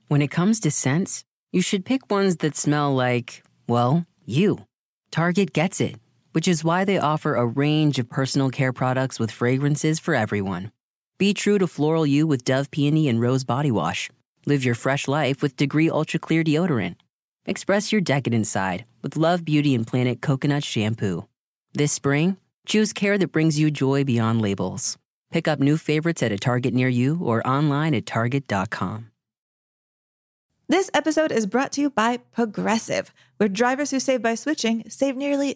When it comes to scents, you should pick ones that smell like, well, you. Target gets it, which is why they offer a range of personal care products with fragrances for everyone. Be true to floral you with Dove Peony and Rose Body Wash. Live your fresh life with Degree Ultra Clear Deodorant. Express your decadent side with Love Beauty and Planet Coconut Shampoo. This spring, choose care that brings you joy beyond labels. Pick up new favorites at a Target near you or online at Target.com. This episode is brought to you by Progressive, where drivers who save by switching save nearly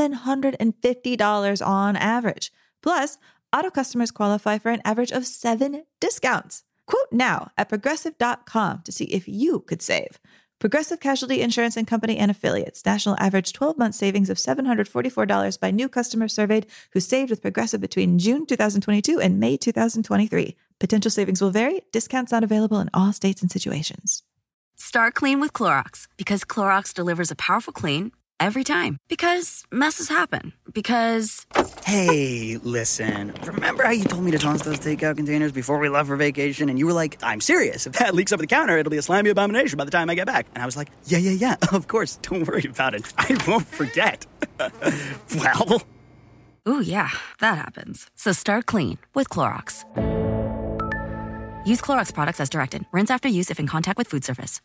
$750 on average. Plus, auto customers qualify for an average of 7 discounts. Quote now at Progressive.com to see if you could save. Progressive Casualty Insurance and Company and Affiliates. National average 12-month savings of $744 by new customers surveyed who saved with Progressive between June 2022 and May 2023. Potential savings will vary. Discounts not available in all states and situations. Start clean with Clorox, because Clorox delivers a powerful clean every time. Because messes happen. Because... Hey, listen. Remember how you told me to toss those takeout containers before we left for vacation? And you were like, I'm serious. If that leaks over the counter, it'll be a slimy abomination by the time I get back. And I was like, yeah, of course. Don't worry about it. I won't forget. Well... Ooh, yeah, that happens. So start clean with Clorox. Use Clorox products as directed. Rinse after use if in contact with food surface.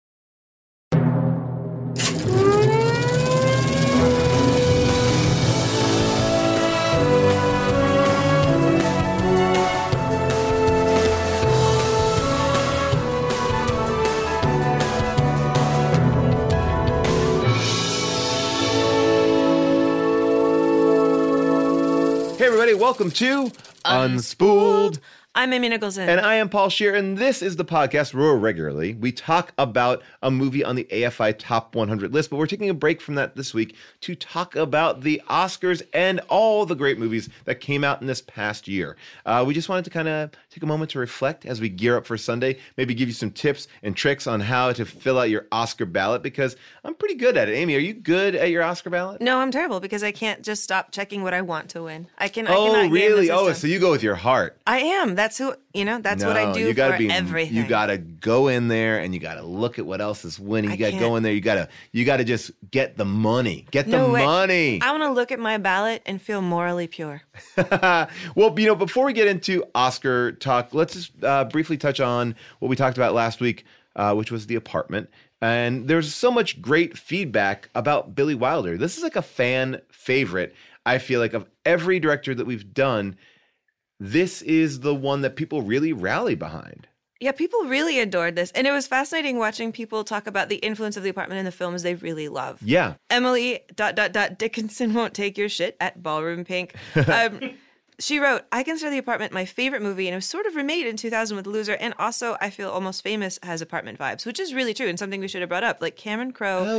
Hey everybody, welcome to Unspooled. I'm Amy Nicholson. And I am Paul Scheer, and this is the podcast where regularly we talk about a movie on the AFI Top 100 list, but we're taking a break from that this week to talk about the Oscars and all the great movies that came out in this past year. We just wanted to kind of take a moment to reflect as we gear up for Sunday, maybe give you some tips and tricks on how to fill out your Oscar ballot, because I'm pretty good at it. Amy, are you good at your Oscar ballot? No, I'm terrible because I can't just stop checking what I want to win. I cannot really? game the system. So you go with your heart. I am. That's who, that's what I do for everything. You got to go in there and you got to look at what else is winning. You got to go in there. You got to just get the money. Money. I want to look at my ballot and feel morally pure. Well, before we get into Oscar talk, let's just briefly touch on what we talked about last week, which was The Apartment. And there's so much great feedback about Billy Wilder. This is like a fan favorite, I feel like, of every director that we've done. This is the one that people really rally behind. Yeah, people really adored this. And it was fascinating watching people talk about the influence of The Apartment in the films they really love. Yeah. Emily ... Dickinson won't take your shit at Ballroom Pink. She wrote, I consider The Apartment my favorite movie, and it was sort of remade in 2000 with Loser, and also I feel Almost Famous has apartment vibes, which is really true and something we should have brought up. Like Cameron Crowe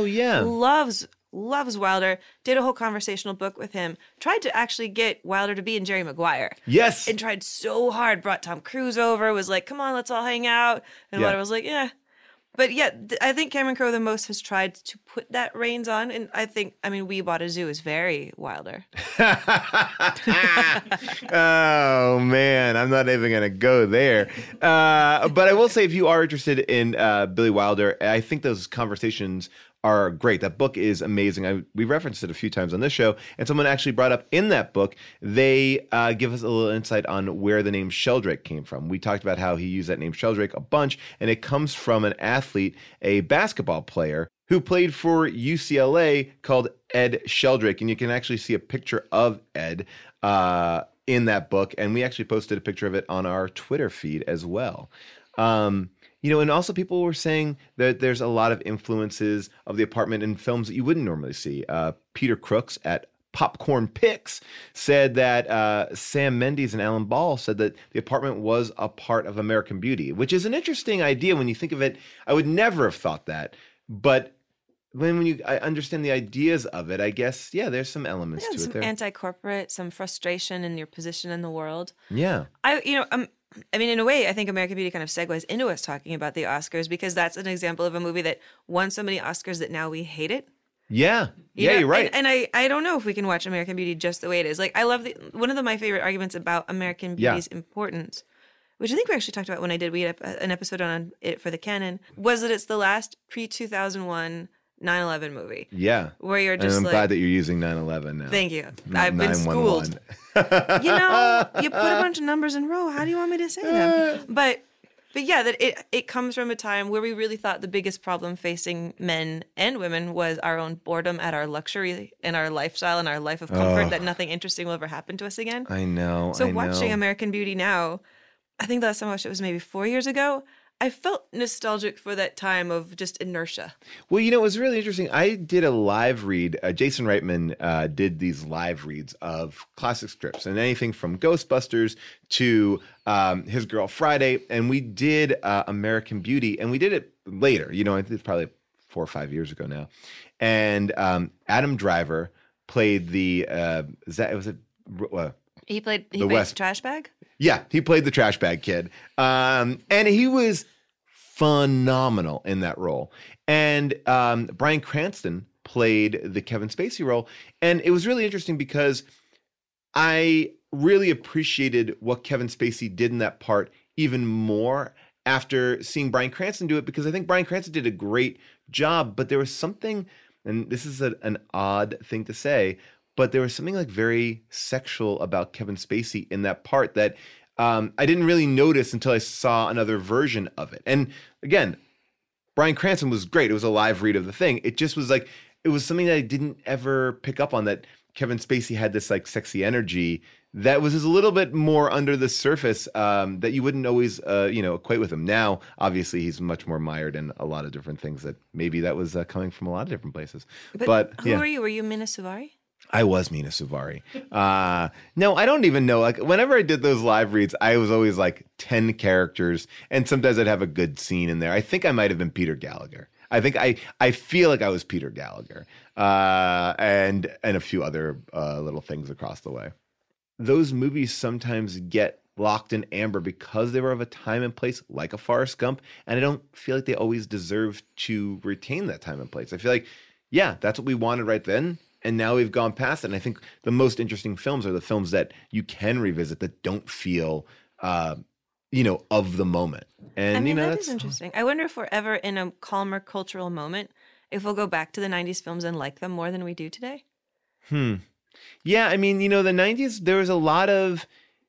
loves Wilder, did a whole conversational book with him, tried to actually get Wilder to be in Jerry Maguire. Yes. And tried so hard, brought Tom Cruise over, was like, come on, let's all hang out. And Wilder was like, yeah. But yeah, I think Cameron Crowe the most has tried to put that reins on. And We Bought a Zoo is very Wilder. Oh, man, I'm not even going to go there. But I will say, if you are interested in Billy Wilder, I think those conversations are great. That book is amazing. We referenced it a few times on this show, and someone actually brought up in that book, they give us a little insight on where the name Sheldrake came from. We talked about how he used that name Sheldrake a bunch, and it comes from an athlete, a basketball player, who played for UCLA called Ed Sheldrake, and you can actually see a picture of Ed in that book, and we actually posted a picture of it on our Twitter feed as well. And also people were saying that there's a lot of influences of The Apartment in films that you wouldn't normally see. Peter Crooks at Popcorn Picks said that Sam Mendes and Alan Ball said that The Apartment was a part of American Beauty, which is an interesting idea when you think of it. I would never have thought that, but I understand the ideas of it, I guess, there's some elements to it there. Some anti-corporate, some frustration in your position in the world. Yeah. In a way, I think American Beauty kind of segues into us talking about the Oscars, because that's an example of a movie that won so many Oscars that now we hate it. Yeah. You're right. And I don't know if we can watch American Beauty just the way it is. Like, I love my favorite arguments about American Beauty's importance which I think we actually talked about when we had an episode on it for the canon, was that it's the last pre-2001 9/11 movie. Yeah. Where you're just and I'm glad that you're using 9/11 now. Thank you. Not I've been schooled. You put a bunch of numbers in a row. How do you want me to say them? But yeah, that it comes from a time where we really thought the biggest problem facing men and women was our own boredom at our luxury and our lifestyle and our life of comfort, that nothing interesting will ever happen to us again. I know. So watching American Beauty now, I think the last time I watched it was maybe 4 years ago. I felt nostalgic for that time of just inertia. Well, it was really interesting. I did a live read. Jason Reitman did these live reads of classic strips and anything from Ghostbusters to His Girl Friday. And we did American Beauty, and we did it later. It's probably 4 or 5 years ago now. And Adam Driver played the He played the trash bag? Yeah, he played the trash bag kid. And he was phenomenal in that role. And Bryan Cranston played the Kevin Spacey role. And it was really interesting because I really appreciated what Kevin Spacey did in that part even more after seeing Bryan Cranston do it, because I think Bryan Cranston did a great job, but there was something, and this is an odd thing to say, but there was something like very sexual about Kevin Spacey in that part that I didn't really notice until I saw another version of it. And again, Bryan Cranston was great. It was a live read of the thing. It just was like, it was something that I didn't ever pick up on, that Kevin Spacey had this like sexy energy that was just a little bit more under the surface that you wouldn't always, equate with him. Now, obviously, he's much more mired in a lot of different things that maybe that was coming from a lot of different places. But who were you? Were you Mina Suvari? I was Mina Suvari. No, I don't even know. Like, whenever I did those live reads, I was always like 10 characters, and sometimes I'd have a good scene in there. I think I might have been Peter Gallagher. I feel like I was Peter Gallagher, and a few other little things across the way. Those movies sometimes get locked in amber because they were of a time and place, like a Forrest Gump, and I don't feel like they always deserve to retain that time and place. I feel like, yeah, that's what we wanted right then, and now we've gone past it. And I think the most interesting films are the films that you can revisit that don't feel, of the moment. And that is interesting. I wonder if we're ever in a calmer cultural moment, if we'll go back to the 90s films and like them more than we do today. Yeah, the 90s, there's a lot of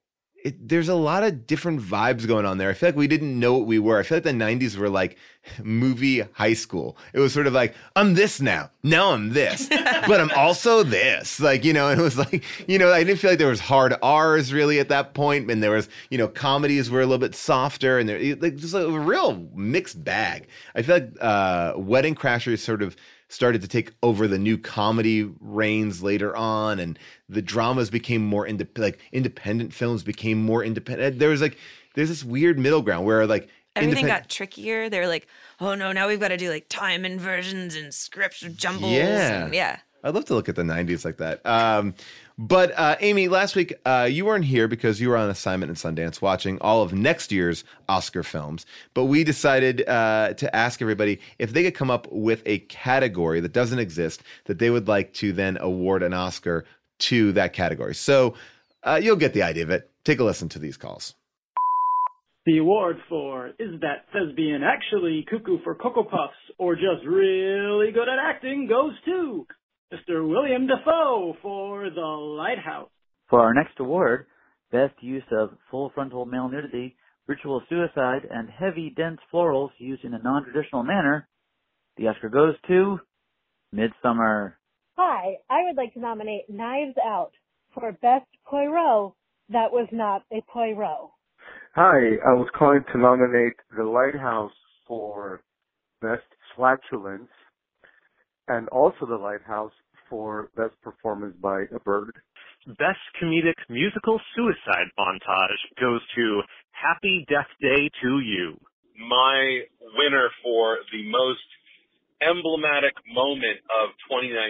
different vibes going on there. I feel like we didn't know what we were. I feel like the 90s were like movie high school. It was sort of like, I'm this now. Now I'm this. But I'm also this. And it was like, I didn't feel like there was hard R's really at that point. And there was, comedies were a little bit softer. And there just a real mixed bag. I feel like Wedding Crashers sort of started to take over the new comedy reigns later on, and the dramas became more independent films became more independent. There's this weird middle ground where like everything got trickier. They were like, oh no, now we've got to do like time inversions and script jumbles. Yeah. I'd love to look at the 90s like that. But Amy, last week you weren't here because you were on assignment in Sundance watching all of next year's Oscar films. But we decided to ask everybody if they could come up with a category that doesn't exist that they would like to then award an Oscar to that category. So you'll get the idea of it. Take a listen to these calls. The award for Is That Thespian Actually Cuckoo for Cocoa Puffs or Just Really Good at Acting goes to Mr. William Dafoe for The Lighthouse. For our next award, Best Use of Full Frontal Male Nudity, Ritual Suicide, and Heavy Dense Florals Used in a Non-Traditional Manner, the Oscar goes to Midsummer. Hi, I would like to nominate Knives Out for Best Poirot that was not a Poirot. Hi, I was calling to nominate The Lighthouse for Best Flatulence, and also The Lighthouse for Best Performance by a Bird. Best Comedic Musical Suicide Montage goes to Happy Death Day to You. My winner for the most emblematic moment of 2019,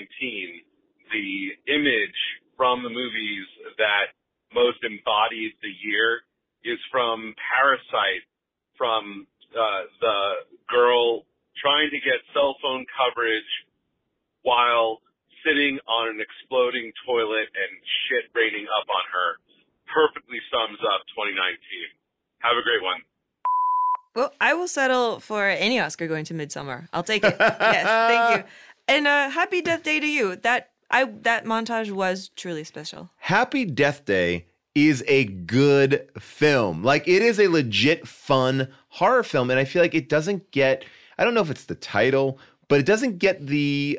the image from the movies that most embodied the year, is from Parasite, from the girl trying to get cell phone coverage while sitting on an exploding toilet and shit raining up on her. Perfectly sums up 2019. Have a great one. Well, I will settle for any Oscar going to Midsommar. I'll take it. Yes, thank you. And happy Death Day to you. That montage was truly special. Happy Death Day is a good film. Like, it is a legit fun horror film, and I feel like it doesn't get, I don't know if it's the title, but it doesn't get the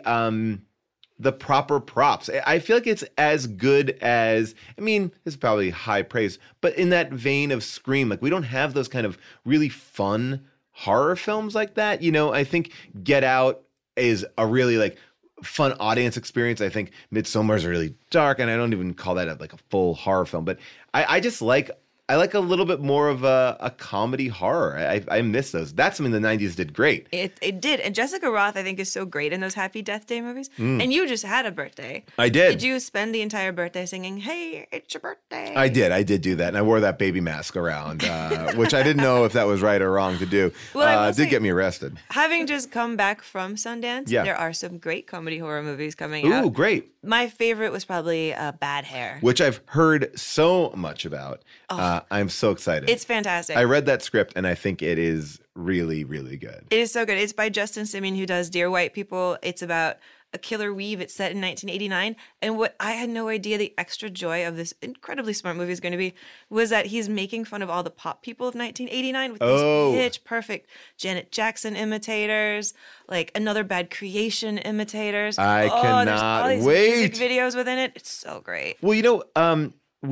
proper props. I feel like it's as good as, I mean, it's probably high praise, but in that vein of Scream, like, we don't have those kind of really fun horror films like that. You know, I think Get Out is a really like fun audience experience. I think Midsommar is really dark, and I don't even call that like a full horror film, but I just like, I like a little bit more of a comedy horror. I miss those. That's something the 90s did great. It did. And Jessica Roth, I think, is so great in those Happy Death Day movies. And you just had a birthday. I did. Did you spend the entire birthday singing, "Hey, it's your birthday"? I did do that. And I wore that baby mask around, which I didn't know if that was right or wrong to do. Well, it did get me arrested. Having just come back from Sundance, Yeah. there are some great comedy horror movies coming out. Ooh, great. My favorite was probably Bad Hair. Which I've heard so much about. I'm so excited. It's fantastic. I read that script, and I think it is really, really good. It is so good. It's by Justin Simeon, who does Dear White People. It's about a killer weave. It's set in 1989. And what I had no idea the extra joy of this incredibly smart movie is going to be was that he's making fun of all the pop people of 1989 with these pitch perfect Janet Jackson imitators, like Another Bad Creation imitators. I there's cannot all these wait. music videos within it. It's so great. Well, you know,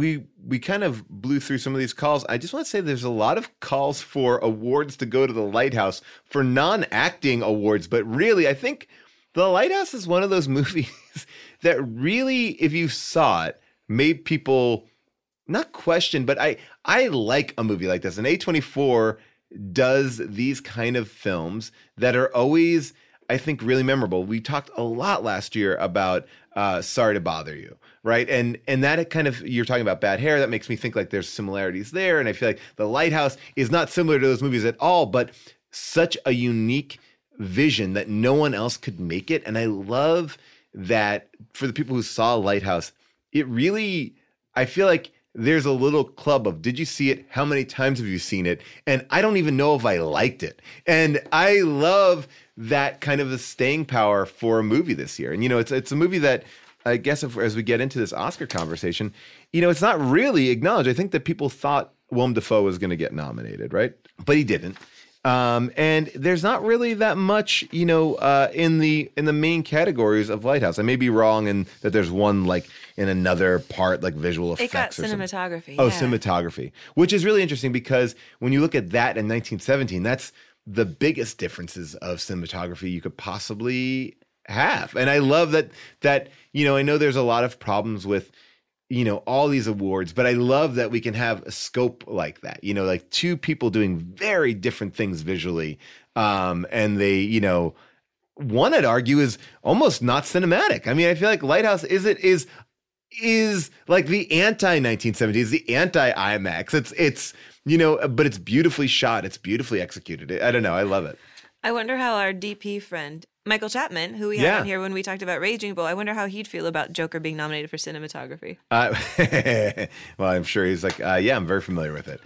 we kind of blew through some of these calls. I just want to say there's a lot of calls for awards to go to the Lighthouse for non-acting awards, but really, I think The Lighthouse is one of those movies that really, if you saw it, made people not question, but I like a movie like this. And A24 does these kind of films that are always, I think, really memorable. We talked a lot last year about Sorry to Bother You, right? And that kind of, you're talking about Bad Hair, that makes me think like there's similarities there. And I feel like The Lighthouse is not similar to those movies at all, but such a unique vision that no one else could make it. And I love that for the people who saw Lighthouse, it really, I feel like there's a little club of, did you see it? How many times have you seen it? And I don't even know if I liked it. And I love that kind of a staying power for a movie this year. And, you know, it's a movie that I guess as we get into this Oscar conversation, you know, it's not really acknowledged. I think that people thought Willem Dafoe was going to get nominated, right? But he didn't. And there's not really that much, you know, in the main categories of Lighthouse. I may be wrong in that there's one like in another part, like visual effects. It got or something. cinematography. Oh, yeah. cinematography, which is really interesting because when you look at that in 1917, that's the biggest differences of cinematography you could possibly have. And I love that, you know, I know there's a lot of problems with, you know, all these awards, but I love that we can have a scope like that, you know, like two people doing very different things visually. And they, you know, one I'd argue is almost not cinematic. I mean, I feel like Lighthouse is like the anti-1970s, the anti-IMAX. It's, you know, but it's beautifully shot. It's beautifully executed. I don't know. I love it. I wonder how our DP friend, Michael Chapman, who we had on here when we talked about Raging Bull, I wonder how he'd feel about Joker being nominated for cinematography. Well, I'm sure he's like, yeah, I'm very familiar with it.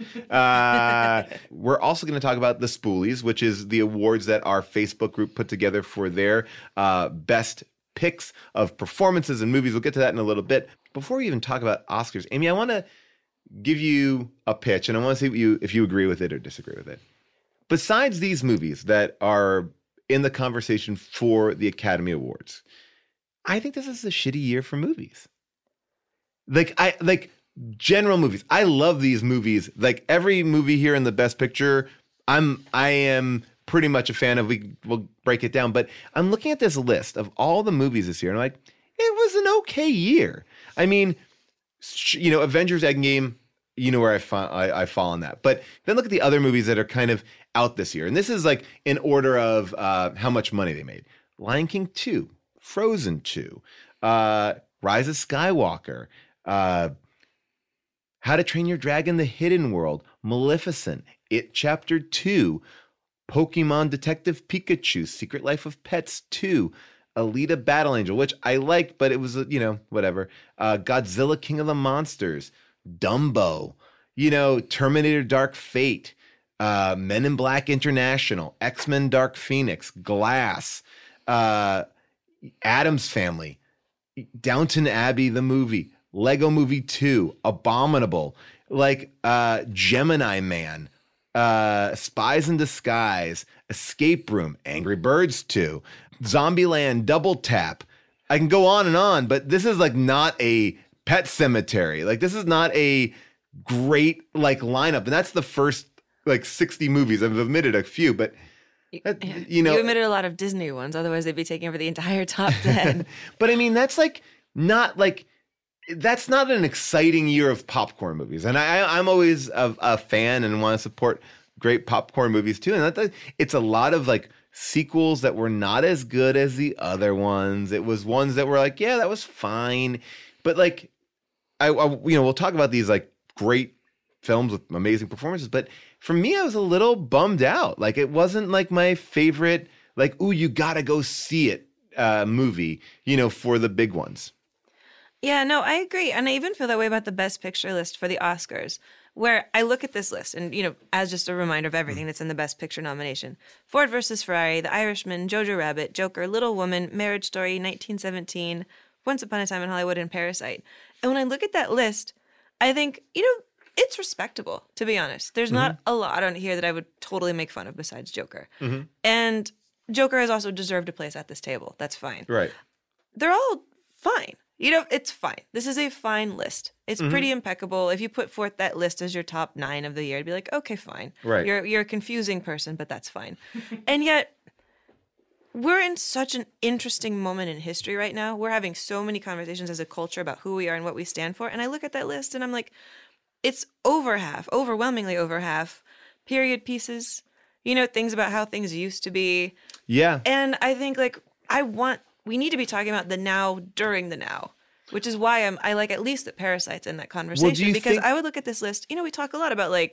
We're also going to talk about the Spoolies, which is the awards that our Facebook group put together for their best picks of performances and movies. We'll get to that in a little bit. Before we even talk about Oscars, Amy, I want to give you a pitch, and I want to see if you agree with it or disagree with it. Besides these movies that are in the conversation for the Academy Awards, I think this is a shitty year for movies. Like general movies. I love these movies. Like every movie here in the Best Picture, I am pretty much a fan of. We'll break it down, but I'm looking at this list of all the movies this year, and I'm like, it was an okay year. I mean, you know, Avengers Endgame, you know where I fall on that. But then look at the other movies that are kind of out this year. And this is like in order of how much money they made. Lion King 2, Frozen 2, Rise of Skywalker, How to Train Your Dragon, The Hidden World, Maleficent, It Chapter 2, Pokemon Detective Pikachu, Secret Life of Pets 2, Alita Battle Angel, which I liked, but it was, you know, whatever. Godzilla King of the Monsters, Dumbo, Terminator Dark Fate, Men in Black International, X-Men Dark Phoenix, Glass, Addams Family, Downton Abbey the movie, Lego Movie 2, Abominable, Gemini Man, Spies in Disguise, Escape Room, Angry Birds 2, Zombieland, Double Tap. I can go on, but this is not a Pet Cemetery. This is not a great lineup. And that's the first 60 movies. I've omitted a few, but you omitted a lot of Disney ones. Otherwise they'd be taking over the entire top 10. But I mean, that's that's not an exciting year of popcorn movies. And I'm always a fan and want to support great popcorn movies too. And it's a lot of sequels that were not as good as the other ones. It was ones that were yeah, that was fine. But we'll talk about these great films with amazing performances. But for me, I was a little bummed out. It wasn't my favorite, ooh, you gotta go see it movie, for the big ones. Yeah, no, I agree. And I even feel that way about the Best Picture list for the Oscars, where I look at this list and, as just a reminder of everything that's in the Best Picture nomination. Ford vs. Ferrari, The Irishman, Jojo Rabbit, Joker, Little Woman, Marriage Story, 1917, Once Upon a Time in Hollywood, and Parasite. And when I look at that list, I think, it's respectable, to be honest. There's not a lot on here that I would totally make fun of besides Joker. Mm-hmm. And Joker has also deserved a place at this table. That's fine. Right. They're all fine. It's fine. This is a fine list. It's pretty impeccable. If you put forth that list as your top 9 of the year, it'd be okay, fine. Right. You're a confusing person, but that's fine. And yet, we're in such an interesting moment in history right now. We're having so many conversations as a culture about who we are and what we stand for. And I look at that list and I'm it's overwhelmingly over half, period pieces, things about how things used to be. Yeah. And I think we need to be talking about the now during the now, which is why I like at least that Parasite's in that conversation, because I would look at this list, we talk a lot about in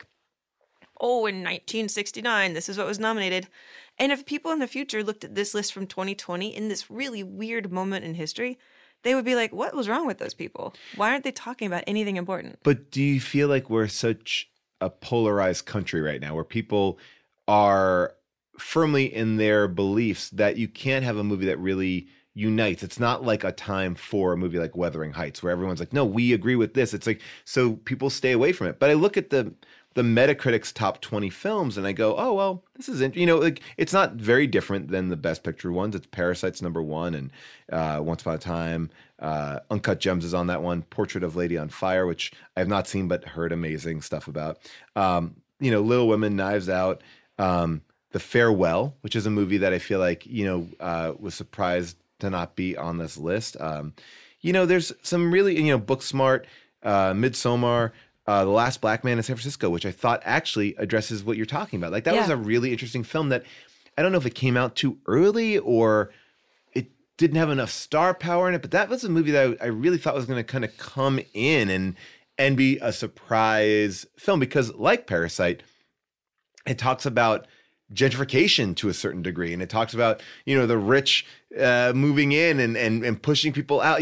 1969, this is what was nominated. And if people in the future looked at this list from 2020 in this really weird moment in history, they would be what was wrong with those people? Why aren't they talking about anything important? But do you feel we're such a polarized country right now where people are firmly in their beliefs that you can't have a movie that really unites? It's not a time for a movie like Wuthering Heights where everyone's no, we agree with this. It's so people stay away from it. But I look at the Metacritic's top 20 films and I go, oh, well, this is, it's not very different than the Best Picture ones. It's Parasite's number 1 and Once Upon a Time. Uncut Gems is on that one. Portrait of Lady on Fire, which I have not seen but heard amazing stuff about. Little Women, Knives Out, The Farewell, which is a movie that I feel was surprised to not be on this list. There's some really, Booksmart, Midsommar, The Last Black Man in San Francisco, which I thought actually addresses what you're talking about. That was a really interesting film that I don't know if it came out too early or it didn't have enough star power in it, but that was a movie that I really thought was going to kind of come in and be a surprise film because, like Parasite, it talks about gentrification to a certain degree, and it talks about the rich moving in and pushing people out.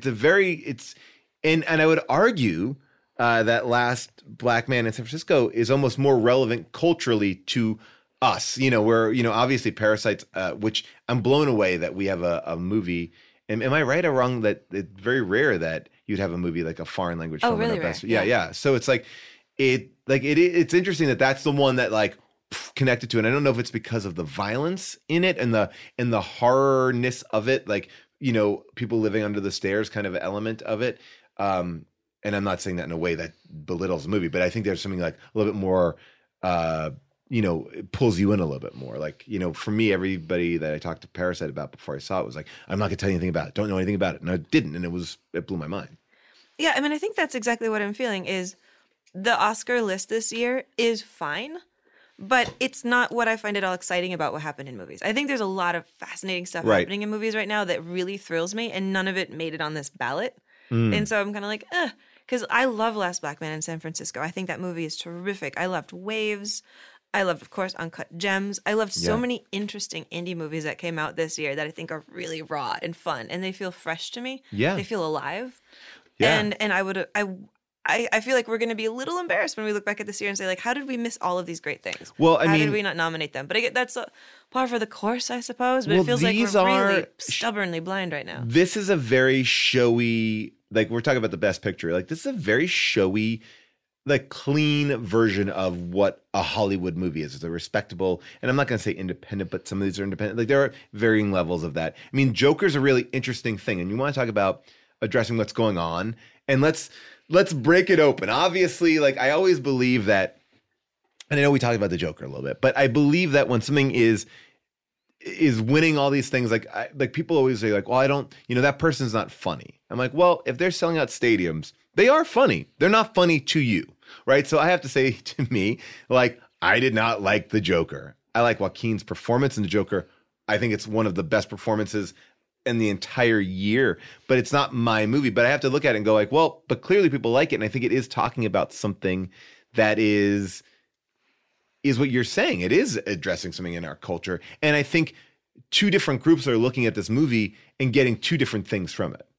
And I would argue that Last Black Man in San Francisco is almost more relevant culturally to us, where, obviously Parasites, which I'm blown away that we have a movie. Am I right or wrong that it's very rare that you'd have a movie like a foreign language film? Really rare. Yeah. So it's it's interesting that that's the one that connected to it. And I don't know if it's because of the violence in it and the horrorness of it, people living under the stairs kind of element of it. And I'm not saying that in a way that belittles the movie, but I think there's something a little bit more, it pulls you in a little bit more. For me, everybody that I talked to Parasite about before I saw it was I'm not gonna tell you anything about it. Don't know anything about it. And I didn't. And it blew my mind. Yeah. I mean, I think that's exactly what I'm feeling is the Oscar list this year is fine, but it's not what I find it all exciting about what happened in movies. I think there's a lot of fascinating stuff happening in movies right now that really thrills me, and none of it made it on this ballot. And so I'm kind of because I love Last Black Man in San Francisco. I think that movie is terrific. I loved Waves. I loved, of course, Uncut Gems. I loved so many interesting indie movies that came out this year that I think are really raw and fun, and they feel fresh to me. Yeah. They feel alive. Yeah. And I feel like we're going to be a little embarrassed when we look back at this year and say, like, how did we miss all of these great things? Well, I how mean, did we not nominate them? But again, that's par for the course, I suppose. But well, it feels like these we're are really stubbornly blind right now. This is a very showy, like we're talking about the best picture. Like this is a very showy, like clean version of what a Hollywood movie is. It's a respectable, and I'm not going to say independent, but some of these are independent. Like there are varying levels of that. I mean, Joker's a really interesting thing, and you want to talk about addressing what's going on, and let's break it open. Obviously, like I always believe that, and I know we talked about the Joker a little bit, but I believe that when something is winning all these things, like people always say, like, well, I don't, that person's not funny. I'm like, well, if they're selling out stadiums, they are funny. They're not funny to you, right? So I have to say to me, like, I did not like the Joker. I like Joaquin's performance in the Joker. I think it's one of the best performances in the entire year, but it's not my movie. But I have to look at it and go like, well, but clearly people like it. And I think it is talking about something that is what you're saying. It is addressing something in our culture. And I think two different groups are looking at this movie and getting two different things from it,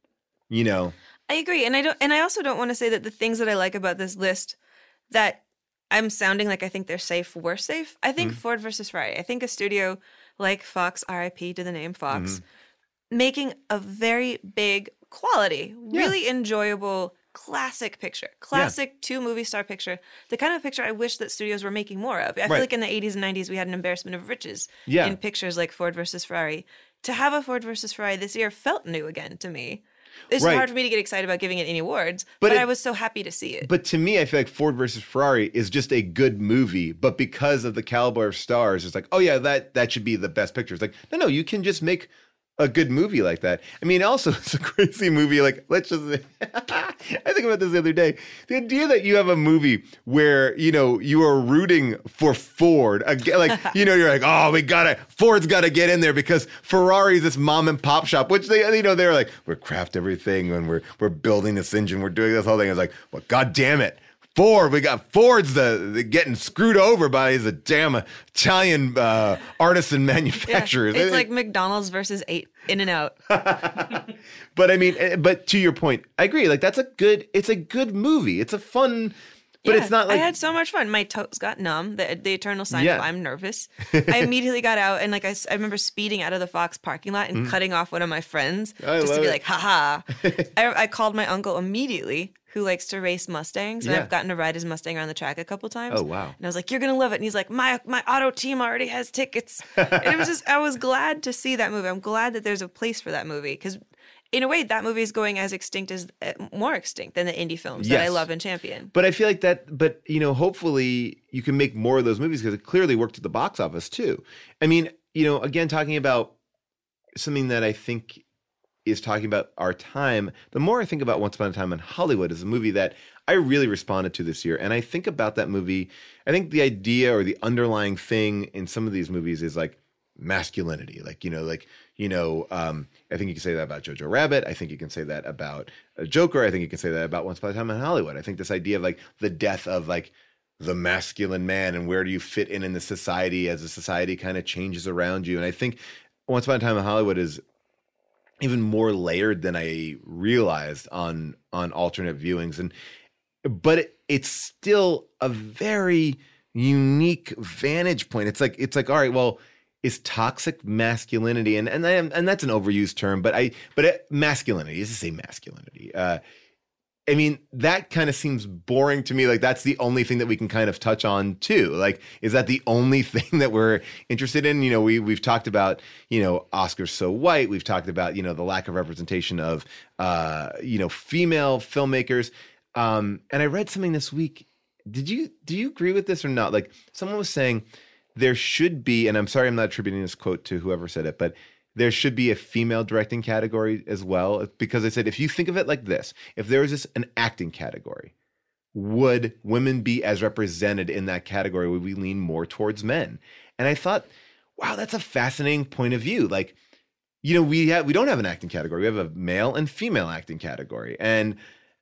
I agree. And I also don't want to say that the things that I like about this list that I'm sounding like I think they're safe were safe. I think Ford versus Ferrari. I think a studio like Fox, RIP to the name Fox, making a very big quality, really enjoyable, classic picture, classic 2-movie star picture, the kind of picture I wish that studios were making more of. I feel like in the 80s and 90s, we had an embarrassment of riches in pictures like Ford versus Ferrari. To have a Ford versus Ferrari this year felt new again to me. It's hard for me to get excited about giving it any awards, but I was so happy to see it. But to me, I feel like Ford versus Ferrari is just a good movie, but because of the caliber of stars, it's like, oh yeah, that should be the best picture. It's like, no, you can just make a good movie like that. I mean, also it's a crazy movie. Like, let's just, I think about this the other day. The idea that you have a movie where, you are rooting for Ford, like, you're like, oh, Ford's got to get in there because Ferrari's this mom and pop shop, which they're like, we're craft everything and we're building this engine. We're doing this whole thing. It's like, well, God damn it. Ford's the getting screwed over by the damn Italian artisan manufacturers. Yeah, it's like McDonald's versus In-N-Out. But I mean, but to your point, I agree. Like it's a good movie. It's a fun, but it's not like. I had so much fun. My toes got numb. The eternal sign of I'm nervous. I immediately got out and I remember speeding out of the Fox parking lot and cutting off one of my friends just to be like, haha. I called my uncle immediately, who likes to race Mustangs. And I've gotten to ride his Mustang around the track a couple times. Oh, wow. And I was like, you're going to love it. And he's like, my auto team already has tickets. And it was I was glad to see that movie. I'm glad that there's a place for that movie. Because in a way, that movie is going as extinct as more extinct than the indie films that I love and champion. But I feel like hopefully you can make more of those movies because it clearly worked at the box office too. I mean, again, talking about something that I think is talking about our time, the more I think about Once Upon a Time in Hollywood is a movie that I really responded to this year. And I think about that movie, I think the idea or the underlying thing in some of these movies is like masculinity. I think you can say that about Jojo Rabbit. I think you can say that about Joker. I think you can say that about Once Upon a Time in Hollywood. I think this idea of like the death of like the masculine man and where do you fit in the society as the society kind of changes around you. And I think Once Upon a Time in Hollywood is even more layered than I realized on alternate viewings. But it's still a very unique vantage point. It's like, all right, well, is toxic masculinity, and that's an overused term, but masculinity, is to say masculinity. I mean, that kind of seems boring to me. Like that's the only thing that we can kind of touch on too. Like, is that the only thing that we're interested in? We've talked about, Oscars So White. We've talked about, the lack of representation of, female filmmakers. And I read something this week. Do you agree with this or not? Like someone was saying there should be, and I'm sorry, I'm not attributing this quote to whoever said it, but there should be a female directing category as well. Because I said, if you think of it like this, if there was an acting category, would women be as represented in that category? Would we lean more towards men? And I thought, wow, that's a fascinating point of view. Like, we don't have an acting category. We have a male and female acting category. And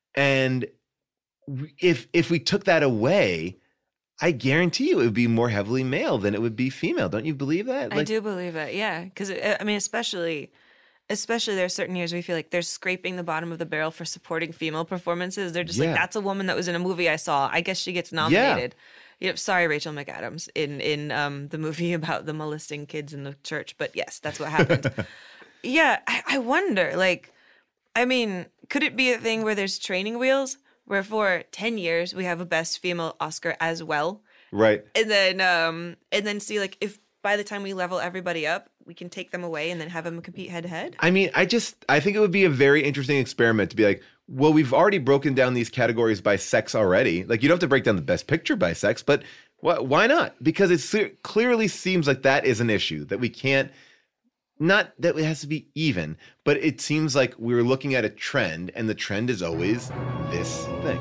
if we took that away, I guarantee you it would be more heavily male than it would be female. Don't you believe that? I do believe that, yeah. Because, especially, especially there are certain years we feel like they're scraping the bottom of the barrel for supporting female performances. They're just like, that's a woman that was in a movie I saw. I guess she gets nominated. Sorry, Rachel McAdams in the movie about the molesting kids in the church. But yes, that's what happened. I wonder, could it be a thing where there's training wheels where for 10 years we have a Best Female Oscar as well? Right. And then see if by the time we level everybody up, we can take them away and then have them compete head to head. I mean, I think it would be a very interesting experiment to be like, well, we've already broken down these categories by sex already. You don't have to break down the best picture by sex, but why not? Because it clearly seems like that is an issue that we can't, not that it has to be even, but it seems like we're looking at a trend, and the trend is always this thing.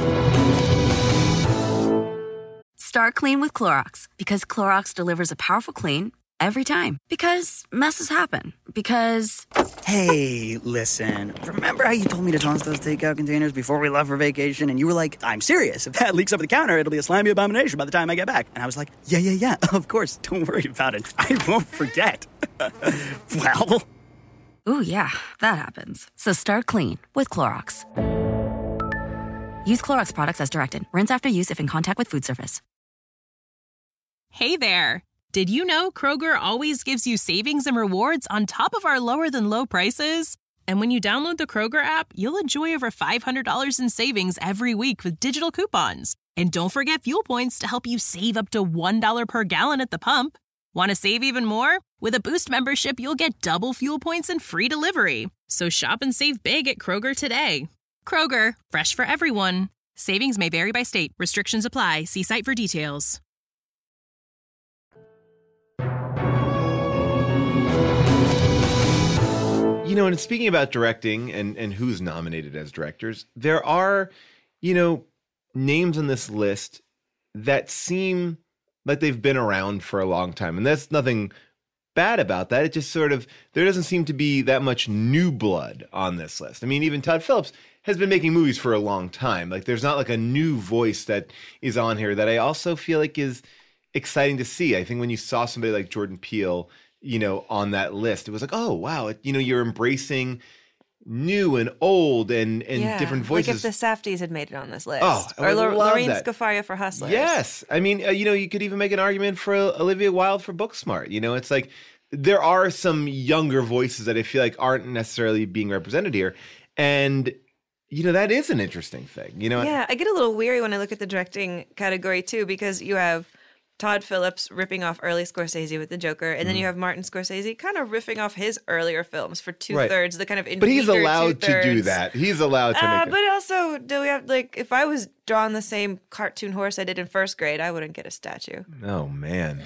Start clean with Clorox, because Clorox delivers a powerful clean every time. Because messes happen. Because... Hey, listen. Remember how you told me to toss those takeout containers before we left for vacation? And you were like, I'm serious. If that leaks over the counter, it'll be a slimy abomination by the time I get back. And I was like, yeah, of course. Don't worry about it. I won't forget. Well... Ooh, yeah, that happens. So start clean with Clorox. Use Clorox products as directed. Rinse after use if in contact with food surface. Hey there. Did you know Kroger always gives you savings and rewards on top of our lower-than-low prices? And when you download the Kroger app, you'll enjoy over $500 in savings every week with digital coupons. And don't forget fuel points to help you save up to $1 per gallon at the pump. Want to save even more? With a Boost membership, you'll get double fuel points and free delivery. So shop and save big at Kroger today. Kroger, fresh for everyone. Savings may vary by state. Restrictions apply. See site for details. And speaking about directing and who's nominated as directors, there are, names on this list that seem like they've been around for a long time. And that's nothing bad about that. It just there doesn't seem to be that much new blood on this list. I mean, even Todd Phillips has been making movies for a long time. There's not a new voice that is on here that I also feel like is exciting to see. I think when you saw somebody like Jordan Peele, on that list, it was like, oh, wow, you're embracing new and old and different voices. Like if the Safdies had made it on this list. Oh, or Lorene Scafaria for Hustlers. Yes. I mean, you could even make an argument for Olivia Wilde for Booksmart. It's like there are some younger voices that I feel like aren't necessarily being represented here. And, that is an interesting thing. Yeah, I get a little weary when I look at the directing category, too, because you have Todd Phillips ripping off early Scorsese with The Joker, and then you have Martin Scorsese kind of riffing off his earlier films for two-thirds, the kind of But he's allowed to do that. He's allowed to make it. But also, do we have, if I was drawing the same cartoon horse I did in first grade, I wouldn't get a statue. Oh, man.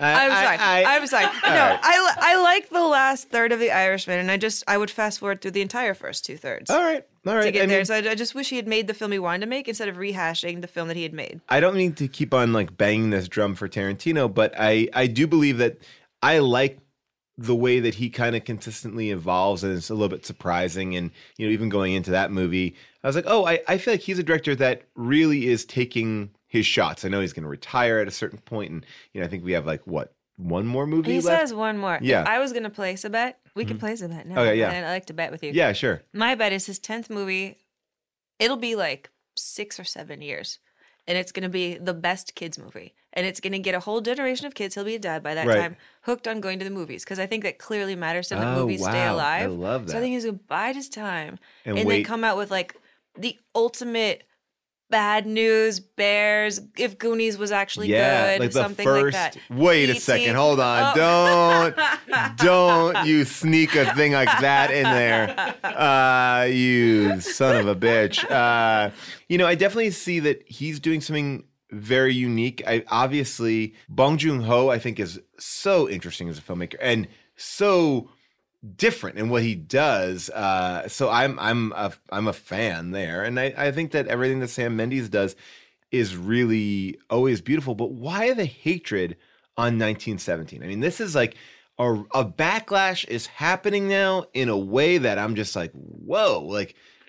I'm sorry. No, I like the last third of The Irishman, and I would fast forward through the entire first two-thirds. All right. To get there. So I just wish he had made the film he wanted to make instead of rehashing the film that he had made. I don't mean to keep on banging this drum for Tarantino, but I do believe that I like the way that he kind of consistently evolves, and it's a little bit surprising. And, even going into that movie, I was like, oh, I feel like he's a director that really is taking his shots. I know he's going to retire at a certain point, and, I think we have one more movie he left? Says one more. Yeah. If I was going to place a bet, we can place a bet now. Okay, yeah. And I like to bet with you. Yeah, sure. My bet is his 10th movie. It'll be 6 or 7 years. And it's going to be the best kids movie. And it's going to get a whole generation of kids, he'll be a dad by that time, hooked on going to the movies. Because I think that clearly matters to him that movies stay alive. I love that. So I think he's going to bide his time. And wait. then come out with the ultimate Bad News Bears, if Goonies was actually good, something like that. Wait a second, hold on. Don't you sneak a thing like that in there. You son of a bitch. I definitely see that he's doing something very unique. Obviously, Bong Joon-ho, I think, is so interesting as a filmmaker and so different in what he does. So I'm a fan there. And I think that everything that Sam Mendes does is really always beautiful. But why the hatred on 1917? I mean, this is a backlash is happening now in a way that I'm just like, whoa,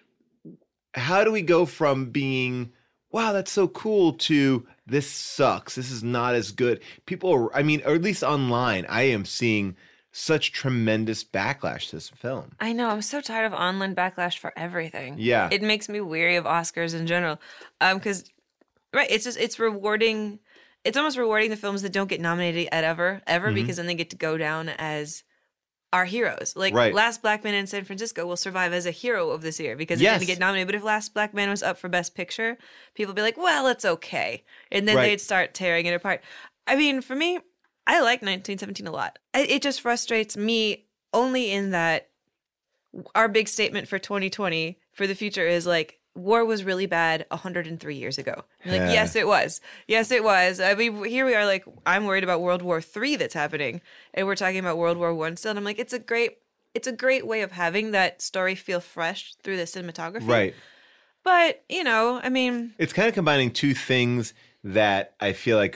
how do we go from being, wow, that's so cool, to this sucks, this is not as good? People, or at least online, I am seeing such tremendous backlash to this film. I know. I'm so tired of online backlash for everything. Yeah. It makes me weary of Oscars in general. Because, right, it's rewarding. It's almost rewarding the films that don't get nominated ever, because then they get to go down as our heroes. Like Last Black Man in San Francisco will survive as a hero of this year because it didn't get nominated. But if Last Black Man was up for Best Picture, people would be like, well, it's okay. And then they'd start tearing it apart. I mean, for me, I like 1917 a lot. It just frustrates me only in that our big statement for 2020 for the future is like, war was really bad 103 years ago. Like, yes, it was. Yes, it was. I mean, here we are like, I'm worried about World War III that's happening. And we're talking about World War I still. And I'm like, it's a great way of having that story feel fresh through the cinematography. Right. But, you know, I mean. It's kind of combining two things that I feel like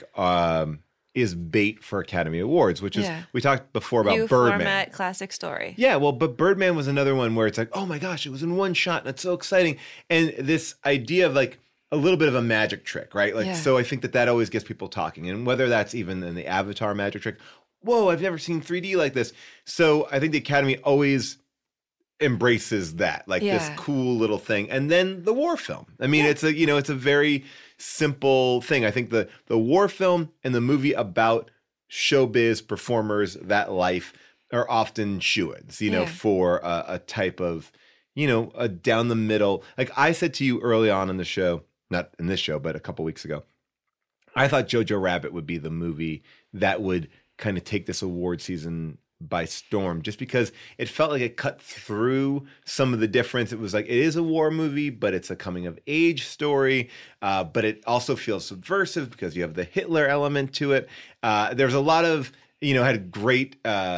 is bait for Academy Awards, which is, we talked before about New Birdman. Format, classic story. Yeah, well, but Birdman was another one where it's like, oh my gosh, it was in one shot and it's so exciting. And this idea of like a little bit of a magic trick, right? Like, so I think that always gets people talking. And whether that's even in the Avatar magic trick, whoa, I've never seen 3D like this. So I think the Academy always embraces that, like this cool little thing. And then the war film. I mean, it's a very simple thing. I think the war film and the movie about showbiz performers, that life, are often shoe-ins, for a type of, a down the middle. Like I said to you early on in the show, not in this show, but a couple weeks ago, I thought Jojo Rabbit would be the movie that would kind of take this award season by storm, just because it felt like it cut through some of the difference. It was like, it is a war movie, but it's a coming of age story. But it also feels subversive because you have the Hitler element to it. There's a lot of, had great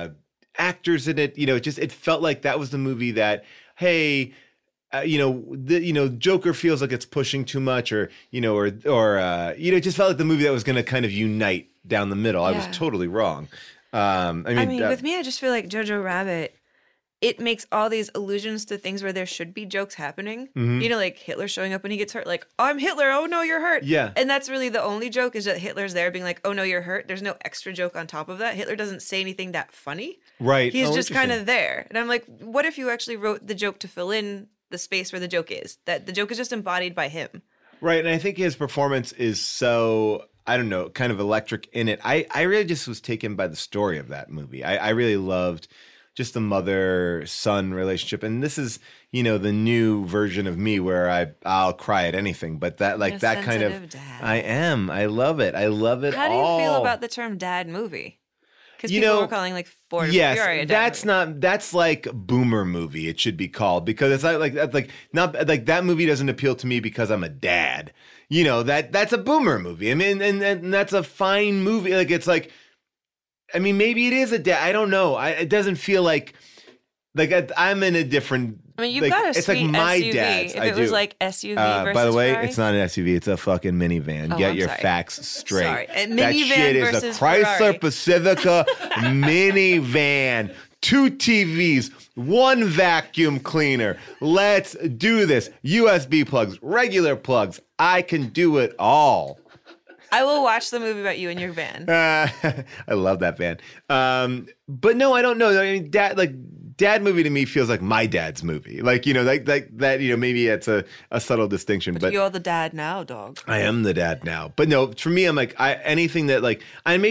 actors in it. It felt like that was the movie that, hey, Joker feels like it's pushing too much, or it just felt like the movie that was going to kind of unite down the middle. I was totally wrong. With me, I just feel like Jojo Rabbit, it makes all these allusions to things where there should be jokes happening. Mm-hmm. Like Hitler showing up when he gets hurt, like, oh, I'm Hitler, oh no, you're hurt. Yeah. And that's really the only joke, is that Hitler's there being like, oh no, you're hurt. There's no extra joke on top of that. Hitler doesn't say anything that funny. Right. He's just kind of there. And I'm like, what if you actually wrote the joke to fill in the space where the joke is? That the joke is just embodied by him. Right. And I think his performance is so, I don't know, kind of electric in it. I really just was taken by the story of that movie. I really loved just the mother-son relationship. And this is, the new version of me where I'll cry at anything. But that, like, that kind of, dad. I am. I love it. I love it. How do you feel about the term dad movie? Because people were calling like Ford and Fury a dad movie. That's like boomer movie. It should be called, because it's not like that movie doesn't appeal to me because I'm a dad. That's a boomer movie. I mean, and that's a fine movie. Like, it's like, I mean, maybe it is a dad. I don't know. It doesn't feel like I'm in a different. I mean, you've got a it's sweet like my SUV. dad's. If it was like SUV versus by the way, Ferrari? it's not an SUV. It's a fucking minivan. Get I'm your sorry. facts straight. Sorry. A That minivan shit is a versus Chrysler Ferrari. Pacifica minivan. 2 TVs, 1 vacuum cleaner. Let's do this. USB plugs, regular plugs. I can do it all. I will watch the movie about you and your van. I love that van. But no, I don't know. I mean, dad movie to me feels like my dad's movie. Like, like that, maybe it's a subtle distinction. But you're the dad now, dog. I am the dad now. But no, for me, I'm like, anything that like,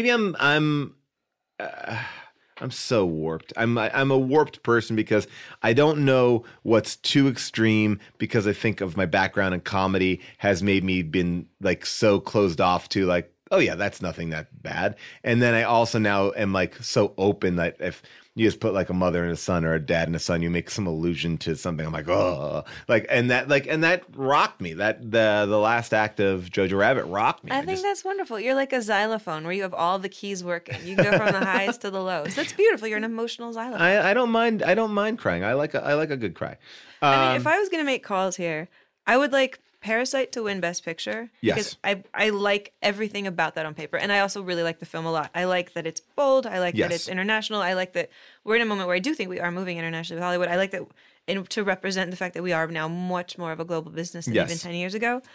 I'm so warped. I'm a warped person because I don't know what's too extreme, because I think of my background in comedy has made me been like so closed off to like, oh yeah, that's nothing that bad. And then I also now am like so open that if you just put like a mother and a son, or a dad and a son, you make some allusion to something, I'm like, oh, and that rocked me. That the last act of Jojo Rabbit rocked me. I think that's wonderful. You're like a xylophone where you have all the keys working. You can go from the highs to the lows. That's beautiful. You're an emotional xylophone. I don't mind crying. I like a good cry. I mean, if I was going to make calls here, I would like Parasite to win Best Picture. Yes. Because I like everything about that on paper. And I also really like the film a lot. I like that it's bold. I like that it's international. I like that we're in a moment where I do think we are moving internationally with Hollywood. I like that to represent the fact that we are now much more of a global business than even 10 years ago.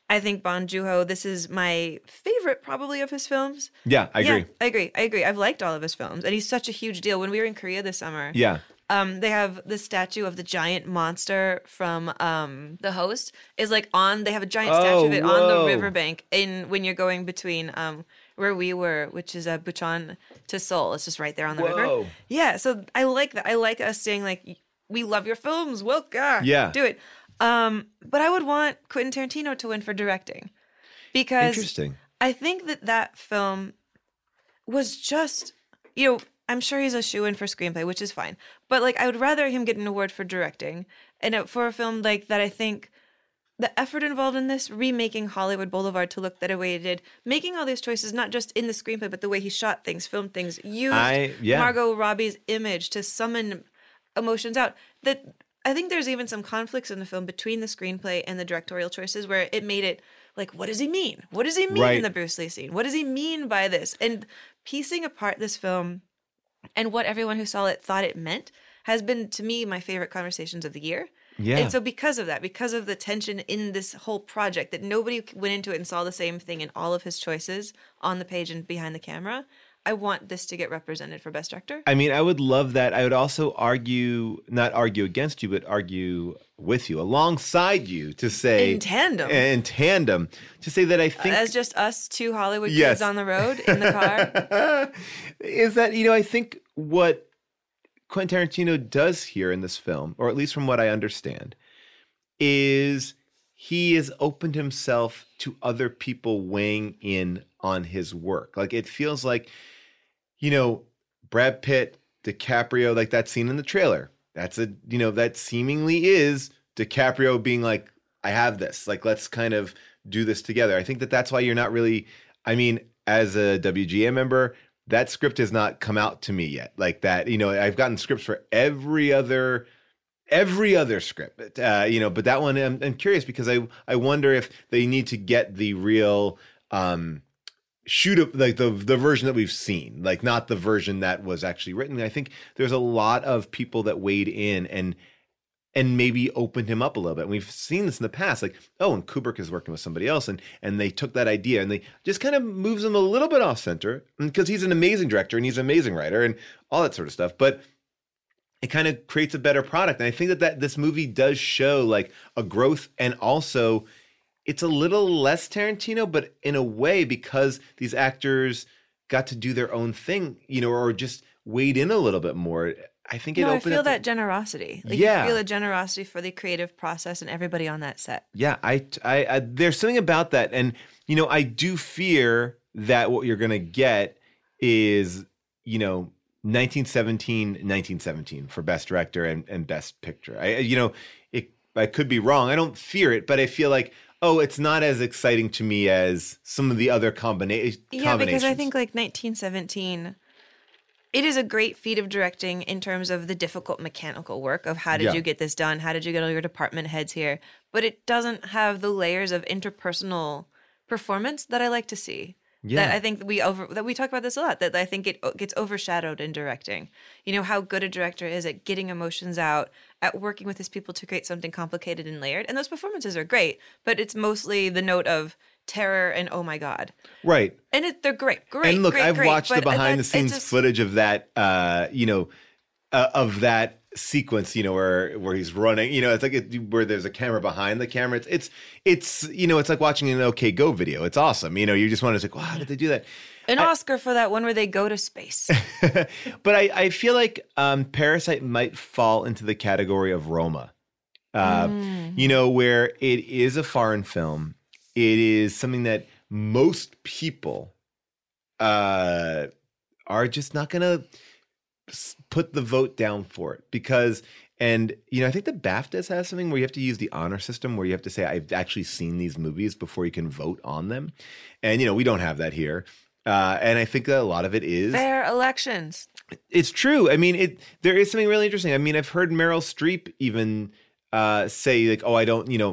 I think Bong Joon-ho, this is my favorite probably of his films. Yeah, I agree. I agree. I've liked all of his films, and he's such a huge deal. When we were in Korea this summer, they have the statue of the giant monster from The Host is like on. They have a giant statue of it on the riverbank when you're going between where we were, which is Bucheon to Seoul. It's just right there on the river. Yeah, so I like that. I like us saying like, we love your films. Well, do it. But I would want Quentin Tarantino to win for directing, because Interesting. I think that film was just, you know, I'm sure he's a shoo-in for screenplay, which is fine. But like, I would rather him get an award for directing, and for a film like that, I think the effort involved in this, remaking Hollywood Boulevard to look that way it did, making all these choices, not just in the screenplay, but the way he shot things, filmed things, used Margot Robbie's image to summon emotions out. That I think there's even some conflicts in the film between the screenplay and the directorial choices, where it made it like, what does he mean? What does he mean in the Bruce Lee scene? What does he mean by this? And piecing apart this film and what everyone who saw it thought it meant has been, to me, my favorite conversations of the year. Yeah. And so because of that, because of the tension in this whole project, that nobody went into it and saw the same thing in all of his choices on the page and behind the camera, I want this to get represented for Best Director. I mean, I would love that. I would also not argue against you, but argue with you, alongside you, to say... In tandem. To say that I think... As just us two Hollywood kids on the road in the car. Is that, you know, I think what Quentin Tarantino does here in this film, or at least from what I understand, is he has opened himself to other people weighing in on his work. Like, it feels like, you know, Brad Pitt, DiCaprio, like that scene in the trailer. That seemingly is DiCaprio being like, I have this, like, let's kind of do this together. I think that's why you're not really, I mean, as a WGA member, that script has not come out to me yet. Like that, you know, I've gotten scripts for every other script, but that one, I'm curious, because I wonder if they need to get the real, shoot up, like the version that we've seen, like not the version that was actually written. I think there's a lot of people that weighed in and maybe opened him up a little bit. And we've seen this in the past, like, and Kubrick is working with somebody else, and they took that idea and they just kind of moves him a little bit off center, because he's an amazing director and he's an amazing writer and all that sort of stuff. But it kind of creates a better product. And I think that this movie does show like a growth, and also it's a little less Tarantino, but in a way, because these actors got to do their own thing, you know, or just weighed in a little bit more. I think it opened. I feel that generosity. Like, you feel a generosity for the creative process and everybody on that set. Yeah, I there's something about that, and you know, I do fear that what you're gonna get is, you know, 1917 for Best Director and Best Picture. I could be wrong. I don't fear it, but I feel like, it's not as exciting to me as some of the other combinations. Yeah, because I think like 1917, it is a great feat of directing in terms of the difficult mechanical work of how did you get this done? How did you get all your department heads here? But it doesn't have the layers of interpersonal performance that I like to see. Yeah. That I think that we talk about this a lot, that I think it gets overshadowed in directing. You know, how good a director is at getting emotions out, at working with his people to create something complicated and layered. And those performances are great, but it's mostly the note of terror and oh my God. Right. And they're great. And look, I've watched the behind the scenes footage of that, of that sequence, you know, where he's running, you know, it's like where there's a camera behind the camera. It's you know, it's like watching an OK Go video. It's awesome. You know, you just want to say, wow, how did they do that? An Oscar for that one where they go to space. But I feel like Parasite might fall into the category of Roma, you know, where it is a foreign film. It is something that most people are just not going to put the vote down for it, because, and you know, I think the BAFTAs has something where you have to use the honor system, where you have to say, I've actually seen these movies before you can vote on them. And, you know, we don't have that here. And I think that a lot of it is fair elections. It's true. I mean, there is something really interesting. I mean, I've heard Meryl Streep even say like, I don't, you know,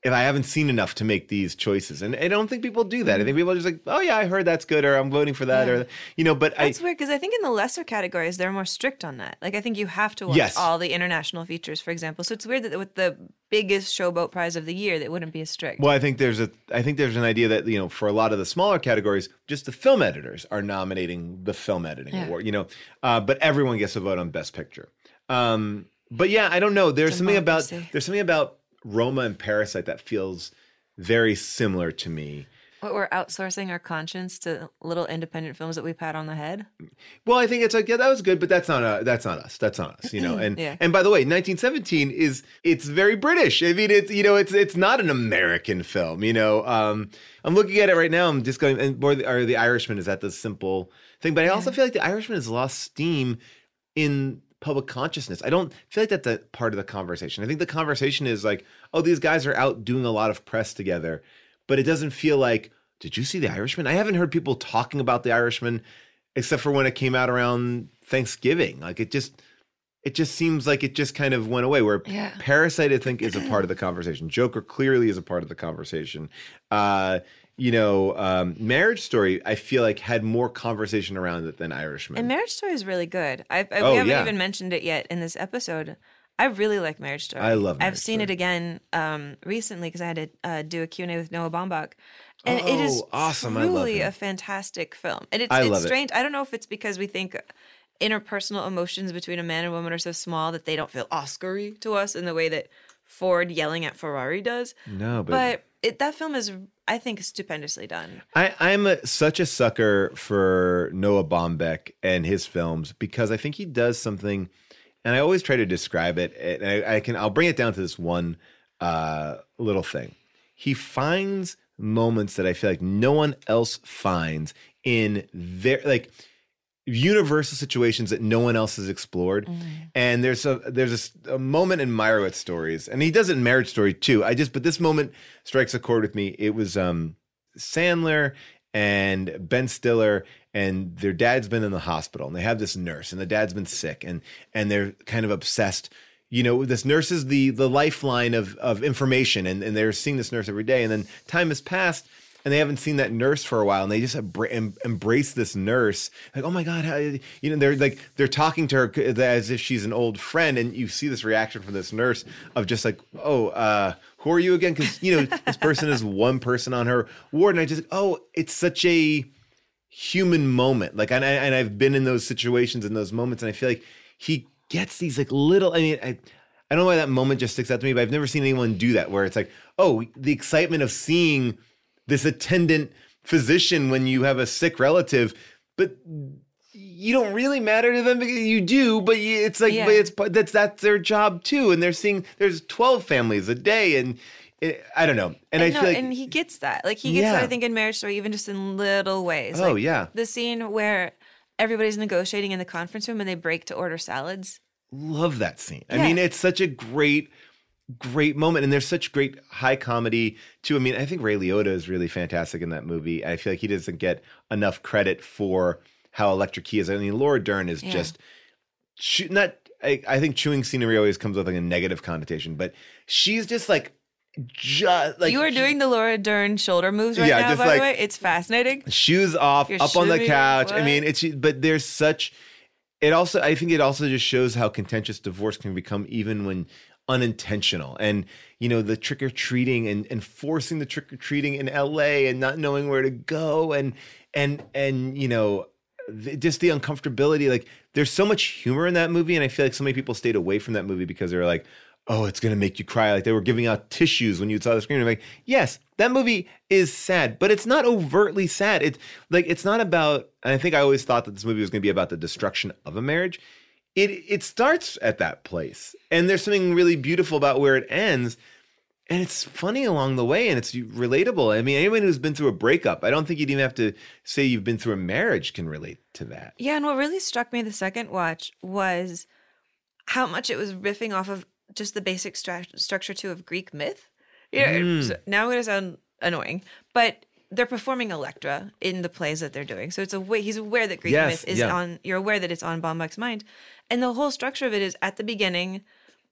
if I haven't seen enough to make these choices. And I don't think people do that. I think people are just like, oh yeah, I heard that's good, or I'm voting for that, or, but That's weird, because I think in the lesser categories, they're more strict on that. Like, I think you have to watch all the international features, for example. So it's weird that with the biggest showboat prize of the year, that wouldn't be as strict. Well, I think there's an idea that, for a lot of the smaller categories, just the film editors are nominating the film editing award, but everyone gets a vote on Best Picture. But yeah, I don't know. There's something about Roma and Parasite that feels very similar to me. What, we're outsourcing our conscience to little independent films that we pat on the head? Well, I think it's like, yeah, that was good, but that's not us. That's on us, And and by the way, 1917 it's very British. I mean, it's not an American film. I'm looking at it right now. I'm just going, or The Irishman, is that the simple thing? But I also feel like The Irishman has lost steam in public consciousness. I don't feel like that's a part of the conversation. I think the conversation is like, oh, these guys are out doing a lot of press together, but it doesn't feel like, did you see The Irishman? I haven't heard people talking about The Irishman except for when it came out around Thanksgiving. Like it just seems like it just kind of went away, where Parasite, I think, is a part of the conversation. Joker clearly is a part of the conversation. Marriage Story, I feel like, had more conversation around it than Irishman. And Marriage Story is really good. We haven't even mentioned it yet in this episode. I really like Marriage Story. I love Marriage I've seen Story. it again recently because I had to do a Q&A with Noah Baumbach. And it is awesome. truly a fantastic film. And it's strange. I don't know if it's because we think interpersonal emotions between a man and woman are so small that they don't feel Oscar-y to us in the way that Ford yelling at Ferrari does. No, but that film is, I think, stupendously done. I'm such a sucker for Noah Baumbach and his films because I think he does something, and I always try to describe it, and I'll bring it down to this one little thing. He finds moments that I feel like no one else finds in universal situations that no one else has explored. And there's a moment in Meyerowitz stories, and he does it in Marriage Story too. But this moment strikes a chord with me. It was Sandler and Ben Stiller, and their dad's been in the hospital, and they have this nurse, and the dad's been sick, and they're kind of obsessed. This nurse is the lifeline of information, and they're seeing this nurse every day, and then time has passed, and they haven't seen that nurse for a while, and they just embrace this nurse. Like, oh my God, they're talking to her as if she's an old friend, and you see this reaction from this nurse of just like, oh, who are you again? Because this person is one person on her ward, and I just, it's such a human moment. Like, and I've been in those situations, in those moments, and I feel like he gets these like little. I mean, I don't know why that moment just sticks out to me, but I've never seen anyone do that, where it's like, oh, the excitement of seeing this attendant physician when you have a sick relative, but you don't really matter to them because you do, but it's like, but that's their job too. And they're seeing, there's 12 families a day, and I don't know. And I feel like, and he gets that. Like he gets that, I think, in Marriage Story, even just in little ways. Oh, like, yeah. The scene where everybody's negotiating in the conference room and they break to order salads. Love that scene. I mean, it's such a great moment, and there's such great high comedy too. I mean, I think Ray Liotta is really fantastic in that movie. I feel like he doesn't get enough credit for how electric he is. I mean, Laura Dern is just not. I think chewing scenery always comes with like a negative connotation, but she's just like you are doing the Laura Dern shoulder moves right now. By the way, it's fascinating. Shoes off, up on the couch. What? I mean, but there's such. I think it also just shows how contentious divorce can become, even when unintentional. And the trick-or-treating and forcing the trick-or-treating in LA and not knowing where to go, and just the uncomfortability. Like, there's so much humor in that movie, and I feel like so many people stayed away from that movie because they were like, oh, it's going to make you cry. Like, they were giving out tissues when you saw the screen. I'm like, yes, that movie is sad, but it's not overtly sad. It's not about, and I think I always thought that this movie was going to be about the destruction of a marriage. It starts at that place, and there's something really beautiful about where it ends, and it's funny along the way, and it's relatable. I mean, anyone who's been through a breakup, I don't think you'd even have to say you've been through a marriage can relate to that. Yeah, and what really struck me the second watch was how much it was riffing off of just the basic structure too of Greek myth. So now I'm going to sound annoying, but they're performing Electra in the plays that they're doing. So it's he's aware that Greek myth is on, you're aware that it's on Baumbach's mind. And the whole structure of it is, at the beginning,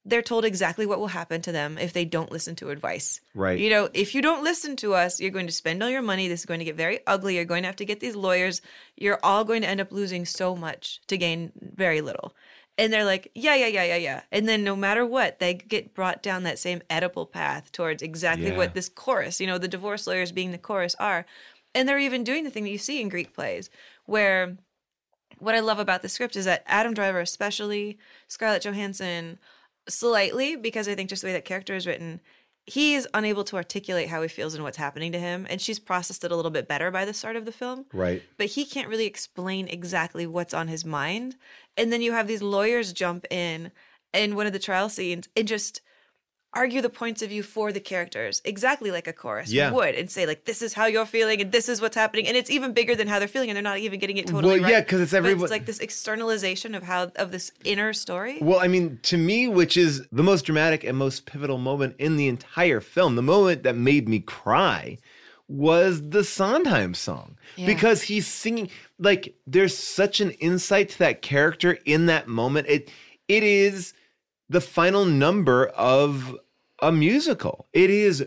they're told exactly what will happen to them if they don't listen to advice. Right. You know, if you don't listen to us, you're going to spend all your money. This is going to get very ugly. You're going to have to get these lawyers. You're all going to end up losing so much to gain very little. And they're like, yeah. And then no matter what, they get brought down that same Oedipal path towards exactly what this chorus, you know, the divorce lawyers being the chorus are. And they're even doing the thing that you see in Greek plays, where what I love about the script is that Adam Driver especially, Scarlett Johansson slightly, because I think just the way that character is written, he is unable to articulate how he feels and what's happening to him. And she's processed it a little bit better by the start of the film. Right. But he can't really explain exactly what's on his mind. And then you have these lawyers jump in one of the trial scenes and just argue the points of view for the characters, exactly like a chorus would, and say, like, this is how you're feeling and this is what's happening. And it's even bigger than how they're feeling, and they're not even getting it totally right. Yeah, because it's everyone. It's like this externalization of this inner story. Well, I mean, to me, which is the most dramatic and most pivotal moment in the entire film, the moment that made me cry was the Sondheim song. Yeah. Because he's singing, like, there's such an insight to that character in that moment. It is the final number of a musical. It is,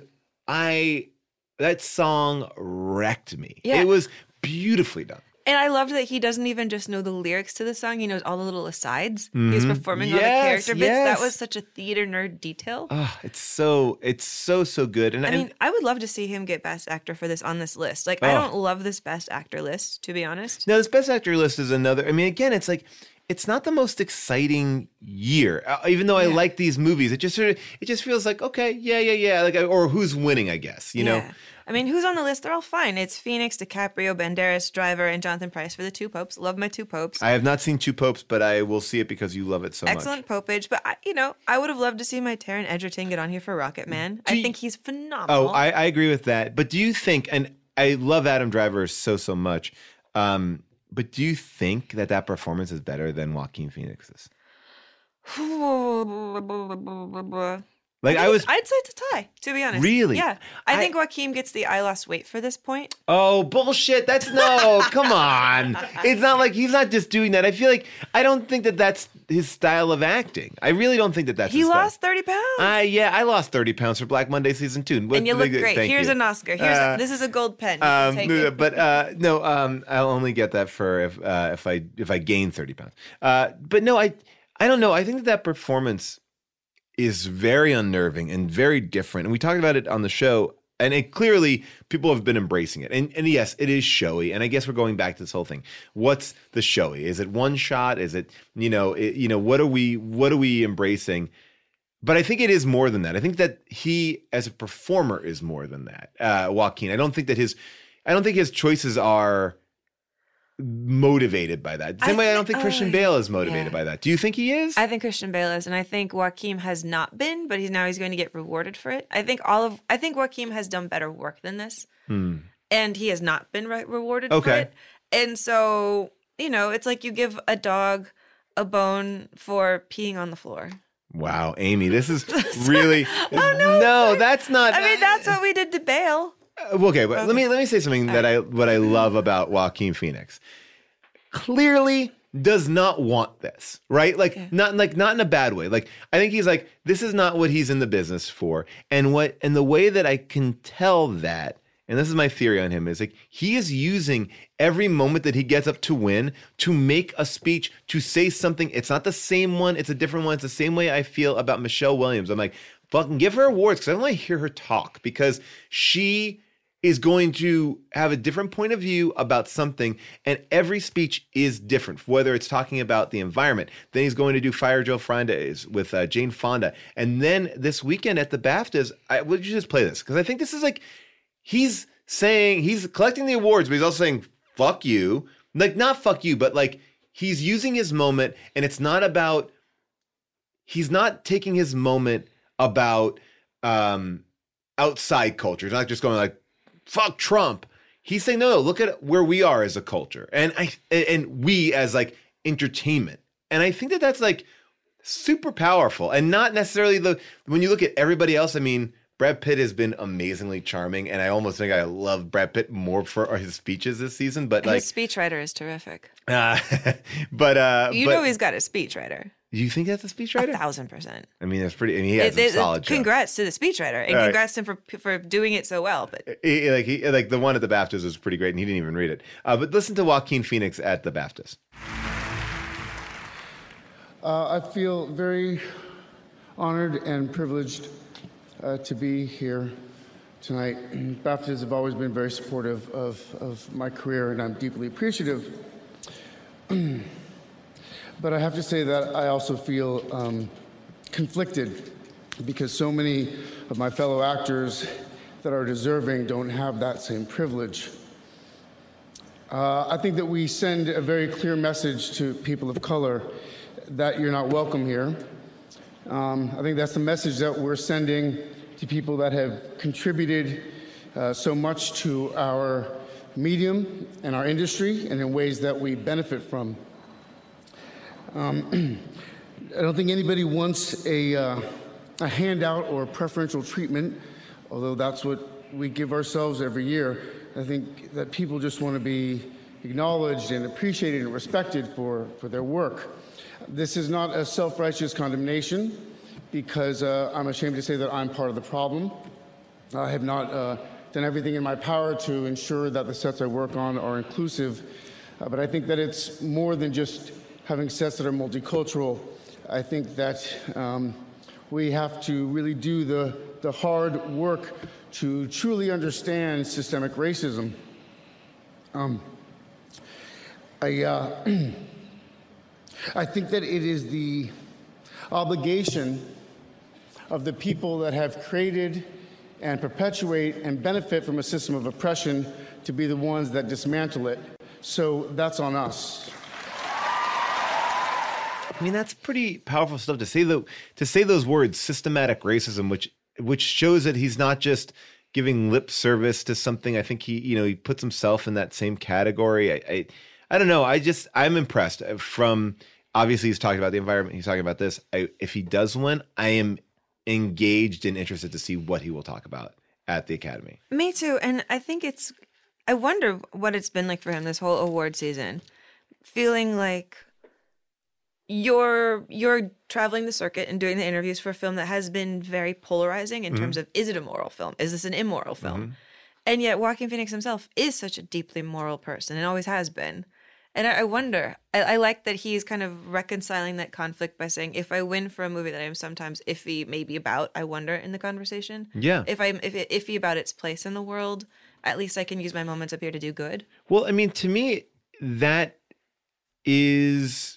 that song wrecked me. Yeah. It was beautifully done. And I loved that he doesn't even just know the lyrics to the song. He knows all the little asides. He's performing all the character bits. That was such a theater nerd detail. Oh, it's so good. And I mean, I would love to see him get Best Actor for this on this list. Like, I don't love this Best Actor list, to be honest. No, this Best Actor list is another. I mean, again, it's like, it's not the most exciting year. Even though I like these movies, it just feels like, okay, yeah, like, or who's winning, I guess, you know. I mean, who's on the list? They're all fine. It's Phoenix, DiCaprio, Banderas, Driver, and Jonathan Pryce for the Two Popes. Love my Two Popes. I have not seen Two Popes, but I will see it because you love it so much. Excellent popage. But, I would have loved to see my Taron Egerton get on here for Rocket Man. I think he's phenomenal. Oh, I agree with that. But do you think, and I love Adam Driver so much, but do you think that performance is better than Joaquin Phoenix's? Like, I'd say it's a tie, to be honest. Really? Yeah. I think Joaquin gets the I lost weight for this point. Oh, bullshit. Come on. It's not like he's not just doing that. I don't think that that's his style of acting. I really don't think that that's his style. He lost 30 pounds. I lost 30 pounds for Black Monday season 2. And you look great. Here's an Oscar. This is a gold pen. Take it. But I'll only get that for if I gain 30 pounds. But no, I don't know. I think that performance is very unnerving and very different. And we talked about it on the show, and clearly people have been embracing it. And yes, it is showy. And I guess we're going back to this whole thing. What's the showy? Is it one shot? Is it, what are we embracing? But I think it is more than that. I think that he, as a performer, is more than that. Joaquin. I don't think his choices are motivated by that. Same way I don't think Christian Bale is motivated by that. Do you think he is? I think Christian Bale is, and I think Joaquin has not been, but he's going to get rewarded for it. I think Joaquin has done better work than this, and he has not been rewarded for it. And so, it's like you give a dog a bone for peeing on the floor. Wow, Amy, this is really no, that's not. I mean, that's what we did to Bale. Okay, but let me say something what I love about Joaquin Phoenix. Clearly does not want this, right? Not in a bad way. Like, I think he's like, this is not what he's in the business for. And the way that I can tell that, and this is my theory on him, is like he is using every moment that he gets up to win to make a speech, to say something. It's not the same one, it's a different one. It's the same way I feel about Michelle Williams. I'm like, fucking give her awards, because I don't want to hear her talk, because she is going to have a different point of view about something, and every speech is different, whether it's talking about the environment. Then he's going to do Fire Joe Fridays with Jane Fonda. And then this weekend at the BAFTAs, would you just play this? Because I think this is like, he's collecting the awards, but he's also saying, fuck you. Like, not fuck you, but like, he's using his moment, and it's not about, he's not taking his moment about outside culture. He's not just going like, fuck Trump. He's saying, no, look at where we are as a culture, and we as like entertainment. And I think that that's like super powerful, and not necessarily when you look at everybody else. I mean, Brad Pitt has been amazingly charming, and I almost think I love Brad Pitt more for his speeches this season. But his speechwriter is terrific. But he's got a speechwriter. You think that's a speechwriter? 1,000%. I mean, that's pretty. I mean, he has some solid shows. Congrats to the speechwriter, and congrats to him for doing it so well. But like the one at the BAFTAs was pretty great, and he didn't even read it. But listen to Joaquin Phoenix at the BAFTAs. I feel very honored and privileged to be here tonight. BAFTAs have always been very supportive of my career, and I'm deeply appreciative. But I have to say that I also feel conflicted because so many of my fellow actors that are deserving don't have that same privilege. I think that we send a very clear message to people of color that you're not welcome here. I think that's the message that we're sending to people that have contributed so much to our medium and our industry and in ways that we benefit from. I don't think anybody wants a handout or preferential treatment, although that's what we give ourselves every year. I think that people just want to be acknowledged and appreciated and respected for their work. This is not a self-righteous condemnation because I'm ashamed to say that I'm part of the problem. I have not done everything in my power to ensure that the sets I work on are inclusive, but I think that it's more than just having sets that are multicultural. I think that we have to really do the hard work to truly understand systemic racism. I think that it is the obligation of the people that have created and perpetuate and benefit from a system of oppression to be the ones that dismantle it. So that's on us. I mean, that's pretty powerful stuff to say those words, systematic racism, which shows that he's not just giving lip service to something. I think he puts himself in that same category. I don't know. I'm impressed from, obviously he's talking about the environment. He's talking about this. If he does win, I am engaged and interested to see what he will talk about at the Academy. Me too. And I wonder what it's been like for him this whole award season, feeling like you're traveling the circuit and doing the interviews for a film that has been very polarizing in terms of, is it a moral film? Is this an immoral film? And yet Joaquin Phoenix himself is such a deeply moral person and always has been. And I wonder, I like that he's kind of reconciling that conflict by saying, if I win for a movie that I'm sometimes iffy maybe about, I wonder in the conversation. Yeah. If I'm iffy about its place in the world, at least I can use my moments up here to do good. Well, I mean, to me, that is...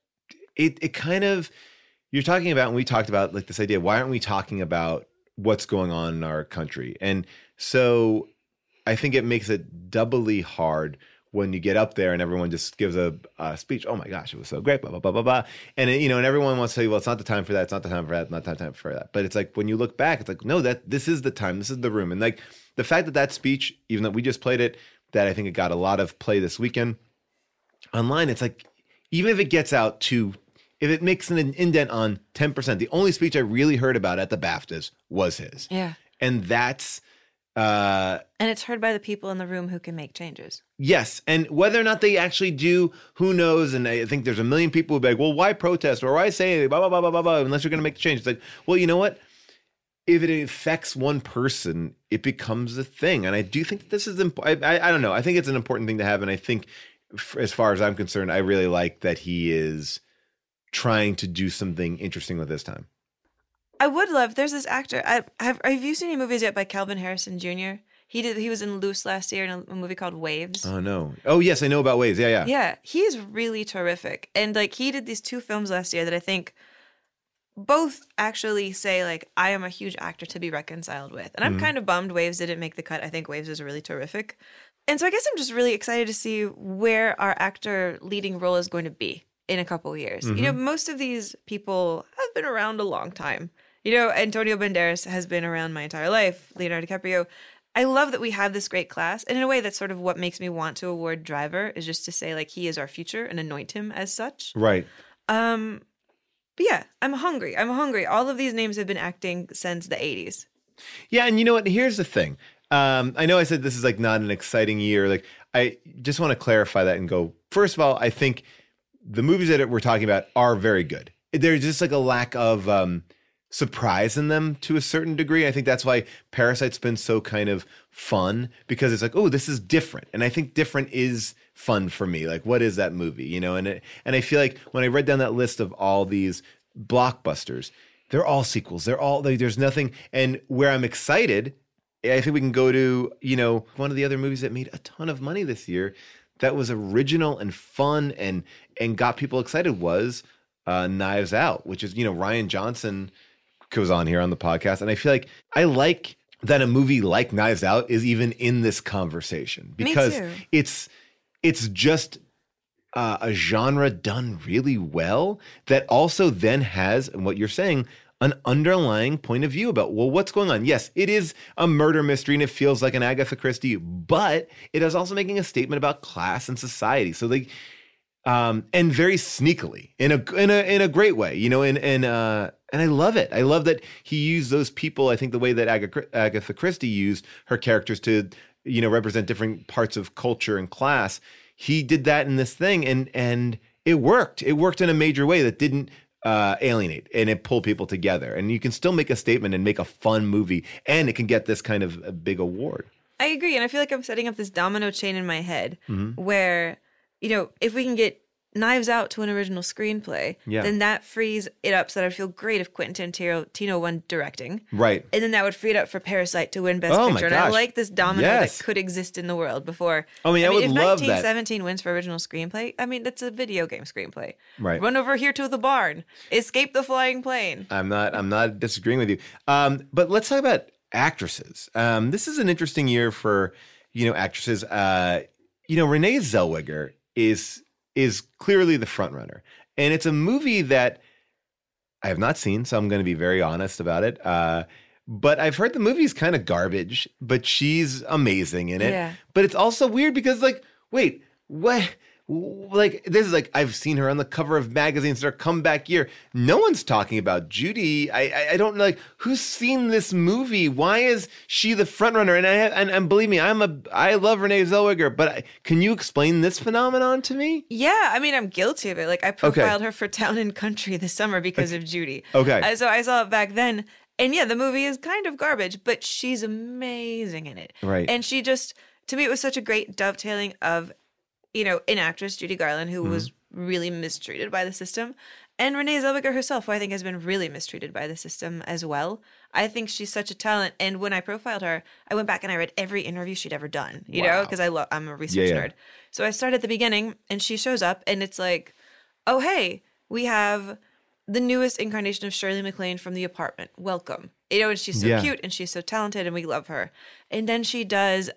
It kind of, you're talking about, and we talked about like this idea, why aren't we talking about what's going on in our country? And so I think it makes it doubly hard when you get up there and everyone just gives a speech. Oh my gosh, it was so great, blah, blah, blah, blah, blah. And, and everyone wants to say, well, it's not the time for that. It's not the time for that. Not the time for that. But it's like, when you look back, it's like, no, this is the time. This is the room. And like the fact that speech, even though we just played it, that I think it got a lot of play this weekend online, it's like, even if it gets out to, if it makes an indent on 10%, the only speech I really heard about at the BAFTAs was his. Yeah. And that's... and it's heard by the people in the room who can make changes. Yes. And whether or not they actually do, who knows? And I think there's a million people who be like, well, why protest? Or why say blah, blah, blah, blah, blah, blah, unless you're going to make the change. It's like, well, you know what? If it affects one person, it becomes a thing. And I do think that this is important. I don't know. I think it's an important thing to have. And I think as far as I'm concerned, I really like that he is trying to do something interesting with his time. I would love, there's this actor, have you seen any movies yet by Calvin Harrison Jr.? He was in Loose last year in a movie called Waves. Oh no. Oh yes, I know about Waves. Yeah. Yeah, he's really terrific. And like he did these 2 films last year that I think both actually say like, I am a huge actor to be reconciled with. And I'm kind of bummed Waves didn't make the cut. I think Waves is really terrific. And so I guess I'm just really excited to see where our actor leading role is going to be in a couple of years. Most of these people have been around a long time. Antonio Banderas has been around my entire life. Leonardo DiCaprio. I love that we have this great class. And in a way, that's sort of what makes me want to award Driver, is just to say, like, he is our future and anoint him as such. Right. But yeah, I'm hungry. All of these names have been acting since the 80s. Yeah, and you know what? Here's the thing. I know I said this is like not an exciting year. Like, I just want to clarify that and go, first of all, I think the movies that we're talking about are very good. there's just like a lack of surprise in them to a certain degree. I think that's why Parasite's been so kind of fun, because it's like, oh, this is different. And I think different is fun for me. Like, what is that movie? You know, and I feel like when I read down that list of all these blockbusters, they're all sequels. They're all like, there's nothing. And where I'm excited, I think we can go to, you know, one of the other movies that made a ton of money this year that was original and fun and got people excited was Knives Out, which is, you know, Rian Johnson goes on here on the podcast. And I feel like I like that a movie like Knives Out is even in this conversation, because it's just a genre done really well that also then has, and what you're saying, an underlying point of view about, well, what's going on? Yes, it is a murder mystery and it feels like an Agatha Christie, but it is also making a statement about class and society. So they, and very sneakily in a great way, you know, and I love it. I love that he used those people. I think the way that Agatha Christie used her characters to, you know, represent different parts of culture and class. He did that in this thing, and it worked. It worked in a major way that didn't alienate, and it pulled people together. And you can still make a statement and make a fun movie, and it can get this kind of a big award. I agree, and I feel like I'm setting up this domino chain in my head where, you know, if we can get Knives Out to an original screenplay, then that frees it up so that I'd feel great if Quentin Tarantino won directing. Right. And then that would free it up for Parasite to win Best Picture. And I like this domino that could exist in the world before. I mean, I would if love that. 1917 wins for original screenplay, I mean, that's a video game screenplay. Right. Run over here to the barn. Escape the flying plane. I'm not disagreeing with you. But let's talk about actresses. This is an interesting year for, you know, actresses. You know, Renee Zellweger is clearly the front runner. And it's a movie that I have not seen, so I'm going to be very honest about it. But I've heard the movie's kind of garbage, but she's amazing in it. Yeah. But it's also weird because, like, wait, what? Like, this is like, I've seen her on the cover of magazines, their comeback year. No one's talking about Judy. I don't know, like, who's seen this movie? Why is she the front runner? And believe me, I love Renee Zellweger, but can you explain this phenomenon to me? Yeah, I mean, I'm guilty of it. Like, I profiled her for Town and Country this summer because of Judy. Okay. So I saw it back then. And yeah, the movie is kind of garbage, but she's amazing in it. Right. And she just, to me, it was such a great dovetailing of, you know, an actress, Judy Garland, who was really mistreated by the system, and Renee Zellweger herself, who I think has been really mistreated by the system as well. I think she's such a talent. And when I profiled her, I went back and I read every interview she'd ever done, you know, because I'm a research nerd. So I started at the beginning, and she shows up, and it's like, oh, hey, we have the newest incarnation of Shirley MacLaine from The Apartment. Welcome. You know, and she's so cute, and she's so talented, and we love her. And then she does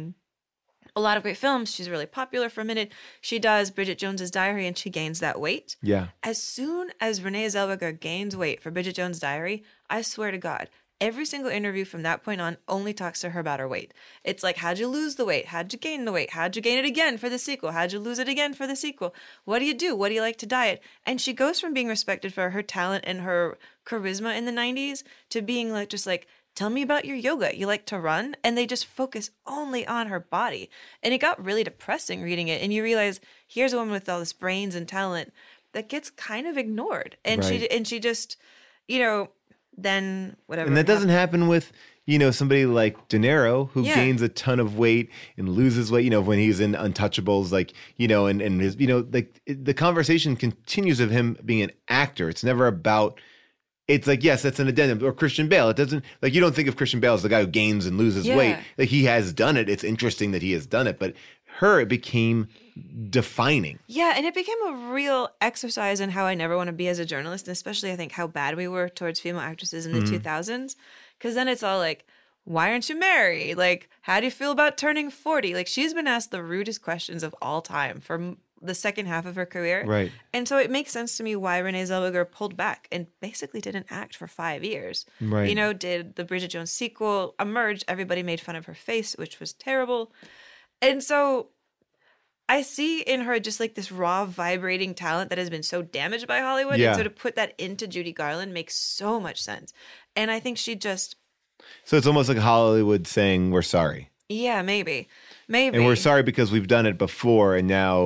a lot of great films. She's really popular for a minute. She does Bridget Jones's Diary, and she gains that weight. Yeah. As soon as Renee Zellweger gains weight for Bridget Jones' Diary, I swear to God, every single interview from that point on only talks to her about her weight. It's like, how'd you lose the weight? How'd you gain the weight? How'd you gain it again for the sequel? How'd you lose it again for the sequel? What do you do? What do you like to diet? And she goes from being respected for her talent and her charisma in the 90s to being like, just like, tell me about your yoga. You like to run? And they just focus only on her body. And it got really depressing reading it. And you realize, here's a woman with all this brains and talent that gets kind of ignored. And she just, you know, then whatever. And that doesn't happen with, you know, somebody like De Niro, who gains a ton of weight and loses weight, you know, when he's in Untouchables, like, you know, and his, you know, like the conversation continues of him being an actor. It's never about, it's like, yes, that's an addendum. Or Christian Bale. It doesn't, like, you don't think of Christian Bale as the guy who gains and loses weight. Like, he has done it. It's interesting that he has done it. But her, it became defining. Yeah, and it became a real exercise in how I never want to be as a journalist, and especially I think how bad we were towards female actresses in the 2000s. Because then it's all like, why aren't you married? Like, how do you feel about turning 40? Like, she's been asked the rudest questions of all time for the second half of her career. Right. And so it makes sense to me why Renee Zellweger pulled back and basically didn't act for 5 years. Right. You know, did the Bridget Jones sequel emerge? Everybody made fun of her face, which was terrible. And so I see in her just like this raw, vibrating talent that has been so damaged by Hollywood. Yeah. And so to put that into Judy Garland makes so much sense. And I think she just... So it's almost like Hollywood saying, we're sorry. Yeah, maybe. And we're sorry because we've done it before, and now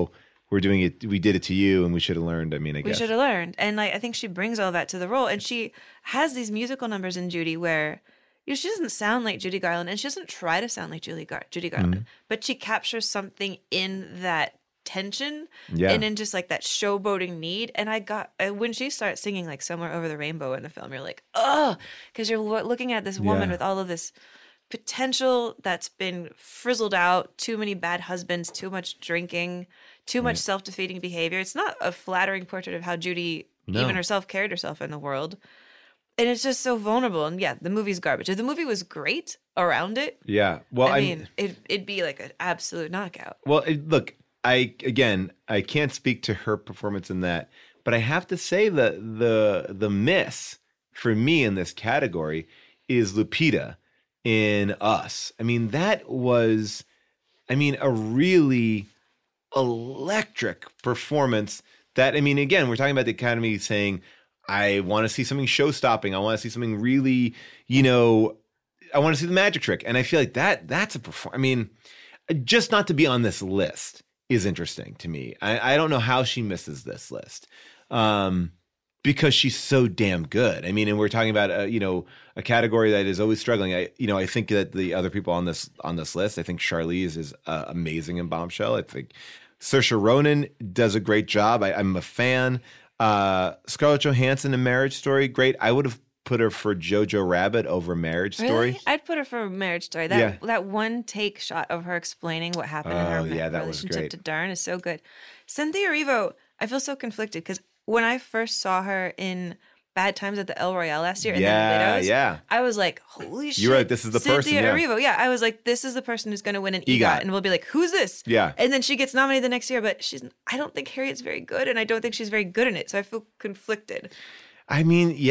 we're doing it. We did it to you, and we should have learned. I mean, I We guess. should have learned. And like I think she brings all that to the role. And she has these musical numbers in Judy where she doesn't sound like Judy Garland, and she doesn't try to sound like Judy Garland, but she captures something in that tension and in just like that showboating need. And when she starts singing like Somewhere Over the Rainbow in the film, you're like, oh, because you're looking at this woman with all of this potential that's been frizzled out, too many bad husbands, too much drinking, too much self-defeating behavior. It's not a flattering portrait of how Judy even herself carried herself in the world. And it's just so vulnerable. And yeah, the movie's garbage. If the movie was great around it, Well, I mean, it'd be like an absolute knockout. Well, look, I can't speak to her performance in that, but I have to say that the miss for me in this category is Lupita in Us. I mean, that was, a really electric performance. That, again, we're talking about the Academy saying, I want to see something show-stopping. I want to see something really, I want to see the magic trick. And I feel like that's a performance. Just not to be on this list is interesting to me. I don't know how she misses this list because she's so damn good. And we're talking about, a category that is always struggling. I think that the other people on this list, I think Charlize is amazing in Bombshell. I think Saoirse Ronan does a great job. I'm a fan. Scarlett Johansson in Marriage Story, great. I would have put her for Jojo Rabbit over Marriage Story. Really? I'd put her for Marriage Story. That one take shot of her explaining what happened in her relationship to Dern is so good. Cynthia Erivo, I feel so conflicted because when I first saw her in Bad Times at the El Royale last year and then Widows, I was like, holy shit. You're right, this is the person. Cynthia Erivo. Yeah, I was like, this is the person who's going to win an EGOT. And we'll be like, who's this? Yeah. And then she gets nominated the next year, but I don't think Harriet's very good, and I don't think she's very good in it. So I feel conflicted. I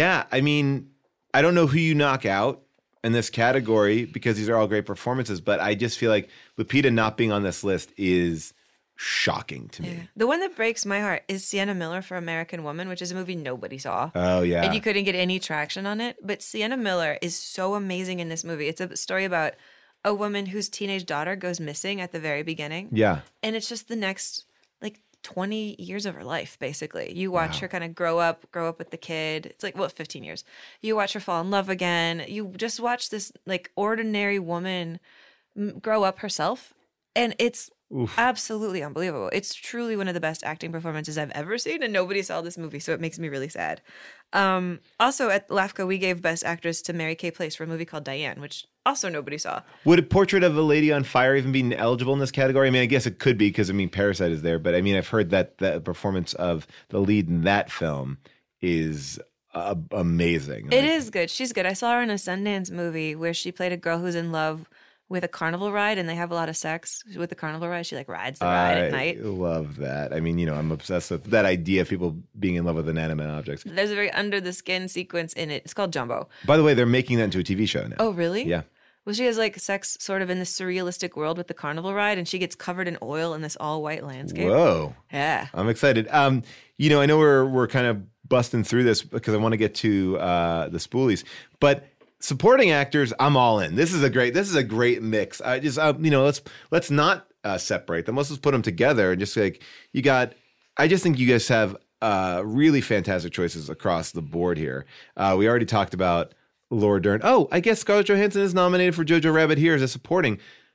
don't know who you knock out in this category because these are all great performances, but I just feel like Lupita not being on this list is shocking to me. Yeah. The one that breaks my heart is Sienna Miller for American Woman, which is a movie nobody saw. Oh, yeah. And you couldn't get any traction on it. But Sienna Miller is so amazing in this movie. It's a story about a woman whose teenage daughter goes missing at the very beginning. Yeah. And it's just the next 20 years of her life, basically. You watch her kind of grow up with the kid. It's 15 years. You watch her fall in love again. You just watch this ordinary woman grow up herself. And it's absolutely unbelievable. It's truly one of the best acting performances I've ever seen, and nobody saw this movie, so it makes me really sad. Also, at LAFCA, we gave Best Actress to Mary Kay Place for a movie called Diane, which also nobody saw. Would A Portrait of a Lady on Fire even be eligible in this category? I guess it could be because, Parasite is there, but I've heard that the performance of the lead in that film is amazing. It is good. She's good. I saw her in a Sundance movie where she played a girl who's in love with a carnival ride, and they have a lot of sex with the carnival ride. She rides the ride at night. I love that. I'm obsessed with that idea of people being in love with inanimate objects. There's a very under the skin sequence in it. It's called Jumbo. By the way, they're making that into a TV show now. Oh, really? Yeah. Well, she has sex sort of in this surrealistic world with the carnival ride, and she gets covered in oil in this all white landscape. Whoa. Yeah. I'm excited. I know we're kind of busting through this because I want to get to the spoolies, but supporting actors, I'm all in. This is a great mix. I just let's not separate them. Let's just put them together and just I just think you guys have really fantastic choices across the board here. We already talked about Laura Dern. Oh, I guess Scarlett Johansson is nominated for Jojo Rabbit here as a supporting.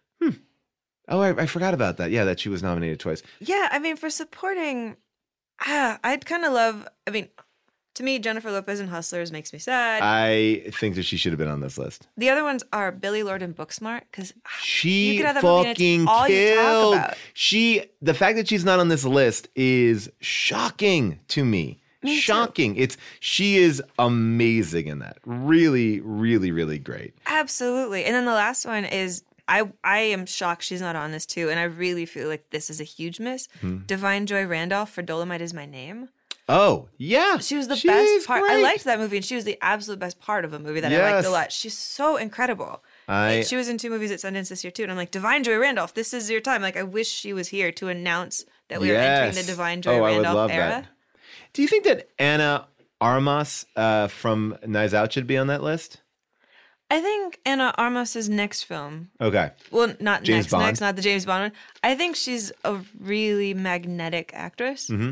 Oh, I forgot about that. Yeah, that she was nominated twice. Yeah, for supporting, I'd kind of love. To me, Jennifer Lopez in Hustlers makes me sad. I think that she should have been on this list. The other ones are Billie Lourd and Booksmart because she fucking killed. The fact that she's not on this list is shocking to me. Shocking. She is amazing in that. Really, really, really great. Absolutely. And then the last one is I am shocked she's not on this too, and I really feel like this is a huge miss. Divine Joy Randolph for Dolomite Is My Name. Oh, yeah. She was the best part. Great. I liked that movie, and she was the absolute best part of a movie that I liked a lot. She's so incredible. She was in 2 movies at Sundance this year, too. And I'm like, Divine Joy Randolph, this is your time. I wish she was here to announce that we are entering the Divine Joy Randolph era. That. Do you think that Anna Armas from Knives Out should be on that list? I think Anna Armas's next film. Okay. Well, not James Bond? next, not the James Bond one. I think she's a really magnetic actress. Mm-hmm.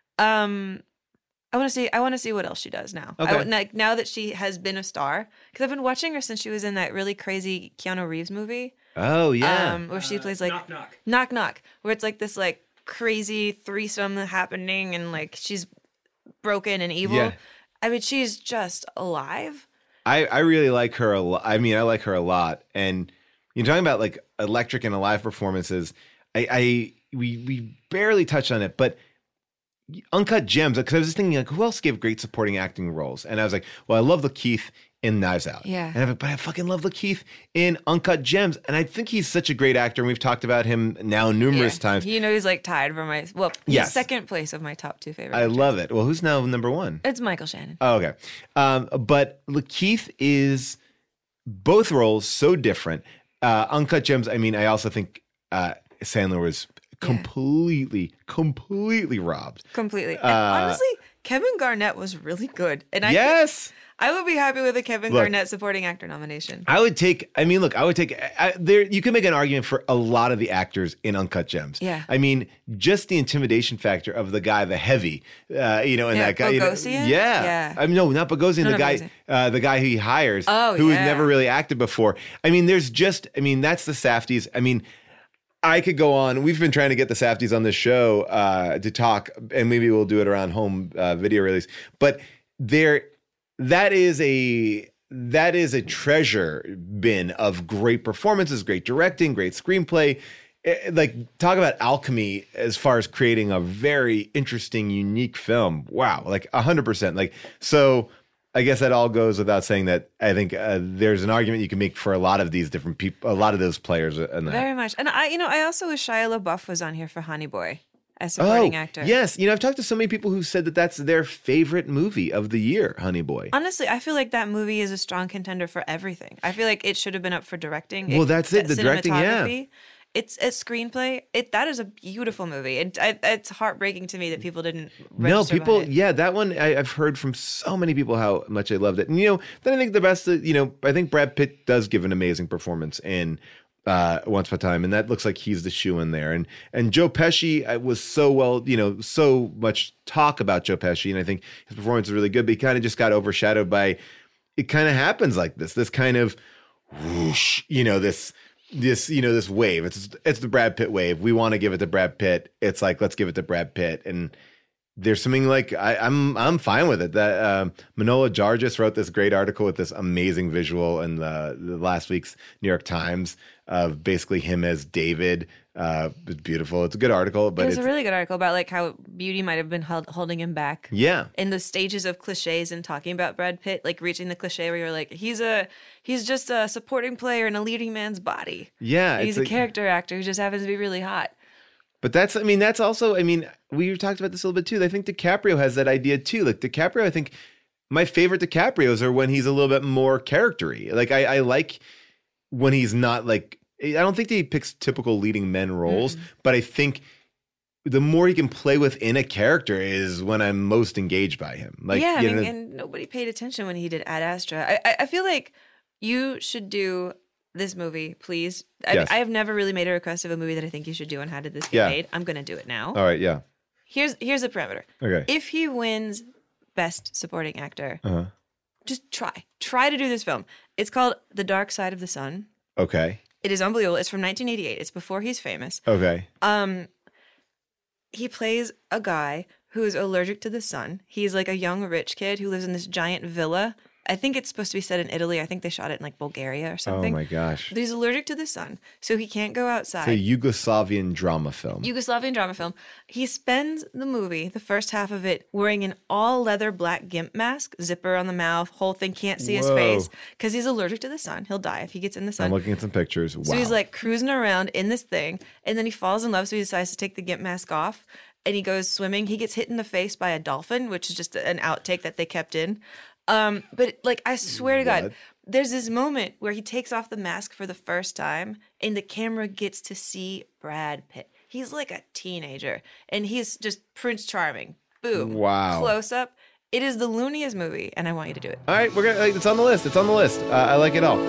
I want to see what else she does now. Okay. Now that she has been a star, because I've been watching her since she was in that really crazy Keanu Reeves movie. Oh yeah. Where she plays like Knock Knock, where it's like this like crazy threesome happening, and like she's broken and evil. Yeah. I mean, she's just alive. I really like her a lot. I mean, I like her a lot. And you're talking about like electric and alive performances. We barely touched on it, but Uncut Gems, because I was just thinking like, who else gave great supporting acting roles? And I was like, well, I love Lakeith in Knives Out. Yeah. And but I fucking love Lakeith in Uncut Gems. And I think he's such a great actor. And we've talked about him now numerous times. You know, he's like tied for my, Yes. second place of my top 2 favorite. I love it. Well, who's now number 1? It's Michael Shannon. Oh, okay. But Lakeith is both roles so different. Uncut Gems, I mean, I also think Sandler was completely robbed. Completely. And honestly, Kevin Garnett was really good. And I would be happy with a Kevin Garnett supporting actor nomination. I would take there. You can make an argument for a lot of the actors in Uncut Gems. Yeah. I mean, just the intimidation factor of the guy, the heavy, and that guy. Bogosian? Yeah. I mean, no, not Bogosian. No, the not guy, the guy who he hires, Oh, who yeah. has never really acted before. I mean, that's the Safdies. I mean, I could go on. We've been trying to get the Safdies on this show to talk, and maybe we'll do it around home video release. But that is a treasure bin of great performances, great directing, great screenplay. Like, talk about alchemy as far as creating a very interesting, unique film. Wow, like 100%. Like, so I guess that all goes without saying that I think there's an argument you can make for a lot of these different people, a lot of those players. Very much. And I also wish Shia LaBeouf was on here for Honey Boy as supporting actor. Yes. I've talked to so many people who said that that's their favorite movie of the year, Honey Boy. Honestly, I feel like that movie is a strong contender for everything. I feel like it should have been up for directing. Well, that's it. The directing, yeah. It's a screenplay. That is a beautiful movie. It's heartbreaking to me that people didn't. No, people. It. Yeah, that one I've heard from so many people how much they loved it. And then I think the best. I think Brad Pitt does give an amazing performance in Once Upon a Time, and that looks like he's the shoe in there. And Joe Pesci was so well. So much talk about Joe Pesci, and I think his performance is really good. But he kind of just got overshadowed by. It kind of happens like this. This kind of whoosh. This wave. It's the Brad Pitt wave. We want to give it to Brad Pitt. It's like, let's give it to Brad Pitt. And there's something like I'm fine with it. That Manohla Jargis wrote this great article with this amazing visual in the last week's New York Times of basically him as David. It's beautiful. It's a good article, but it's a really good article about like how beauty might have been holding him back. Yeah. In the stages of cliches and talking about Brad Pitt, like reaching the cliche where you're like, he's just a supporting player in a leading man's body. Yeah. He's a character actor who just happens to be really hot. But that's also, we talked about this a little bit too. I think DiCaprio has that idea too. Like DiCaprio, I think my favorite DiCaprios are when he's a little bit more character-y. Like I like when he's not like, I don't think that he picks typical leading men roles, but I think the more he can play within a character is when I'm most engaged by him. Like, yeah, and nobody paid attention when he did Ad Astra. I feel like you should do this movie, please. Yes. I have never really made a request of a movie that I think you should do, and how did this get made? I'm going to do it now. All right, yeah. Here's the parameter. Okay. If he wins Best Supporting Actor, just try to do this film. It's called The Dark Side of the Sun. Okay. It is unbelievable. It's from 1988. It's before he's famous. Okay. He plays a guy who is allergic to the sun. He's like a young rich kid who lives in this giant villa. I think it's supposed to be set in Italy. I think they shot it in like Bulgaria or something. Oh my gosh. But he's allergic to the sun, so he can't go outside. It's a Yugoslavian drama film. He spends the movie, the first half of it, wearing an all-leather black gimp mask, zipper on the mouth, whole thing, can't see his face, because he's allergic to the sun. He'll die if he gets in the sun. I'm looking at some pictures. Wow. So he's like cruising around in this thing, and then he falls in love, so he decides to take the gimp mask off, and he goes swimming. He gets hit in the face by a dolphin, which is just an outtake that they kept in. But like, I swear to God, there's this moment where he takes off the mask for the first time and the camera gets to see Brad Pitt. He's like a teenager and he's just Prince Charming. Boom. Wow. Close up. It is the looniest movie, and I want you to do it. All right, it's on the list. It's on the list. I like it all.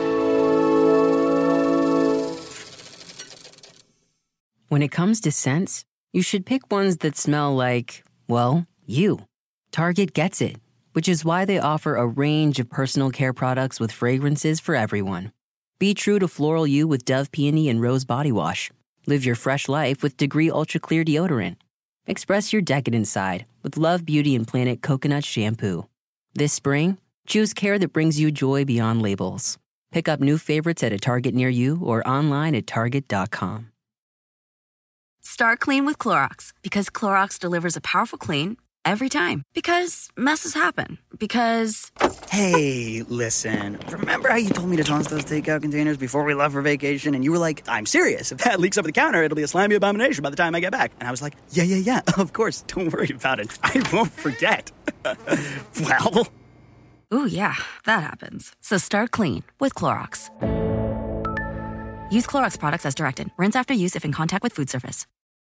When it comes to scents, you should pick ones that smell like, well, you. Target gets it, which is why they offer a range of personal care products with fragrances for everyone. Be true to floral you with Dove Peony and Rose Body Wash. Live your fresh life with Degree Ultra Clear Deodorant. Express your decadent side with Love Beauty and Planet Coconut Shampoo. This spring, choose care that brings you joy beyond labels. Pick up new favorites at a Target near you or online at Target.com. Start clean with Clorox, because Clorox delivers a powerful clean every time. Because messes happen. Because... Hey, listen. Remember how you told me to toss those takeout containers before we left for vacation? And you were like, I'm serious. If that leaks over the counter, it'll be a slimy abomination by the time I get back. And I was like, yeah, of course. Don't worry about it. I won't forget. Well... Ooh, yeah, that happens. So start clean with Clorox. Use Clorox products as directed. Rinse after use if in contact with food surface.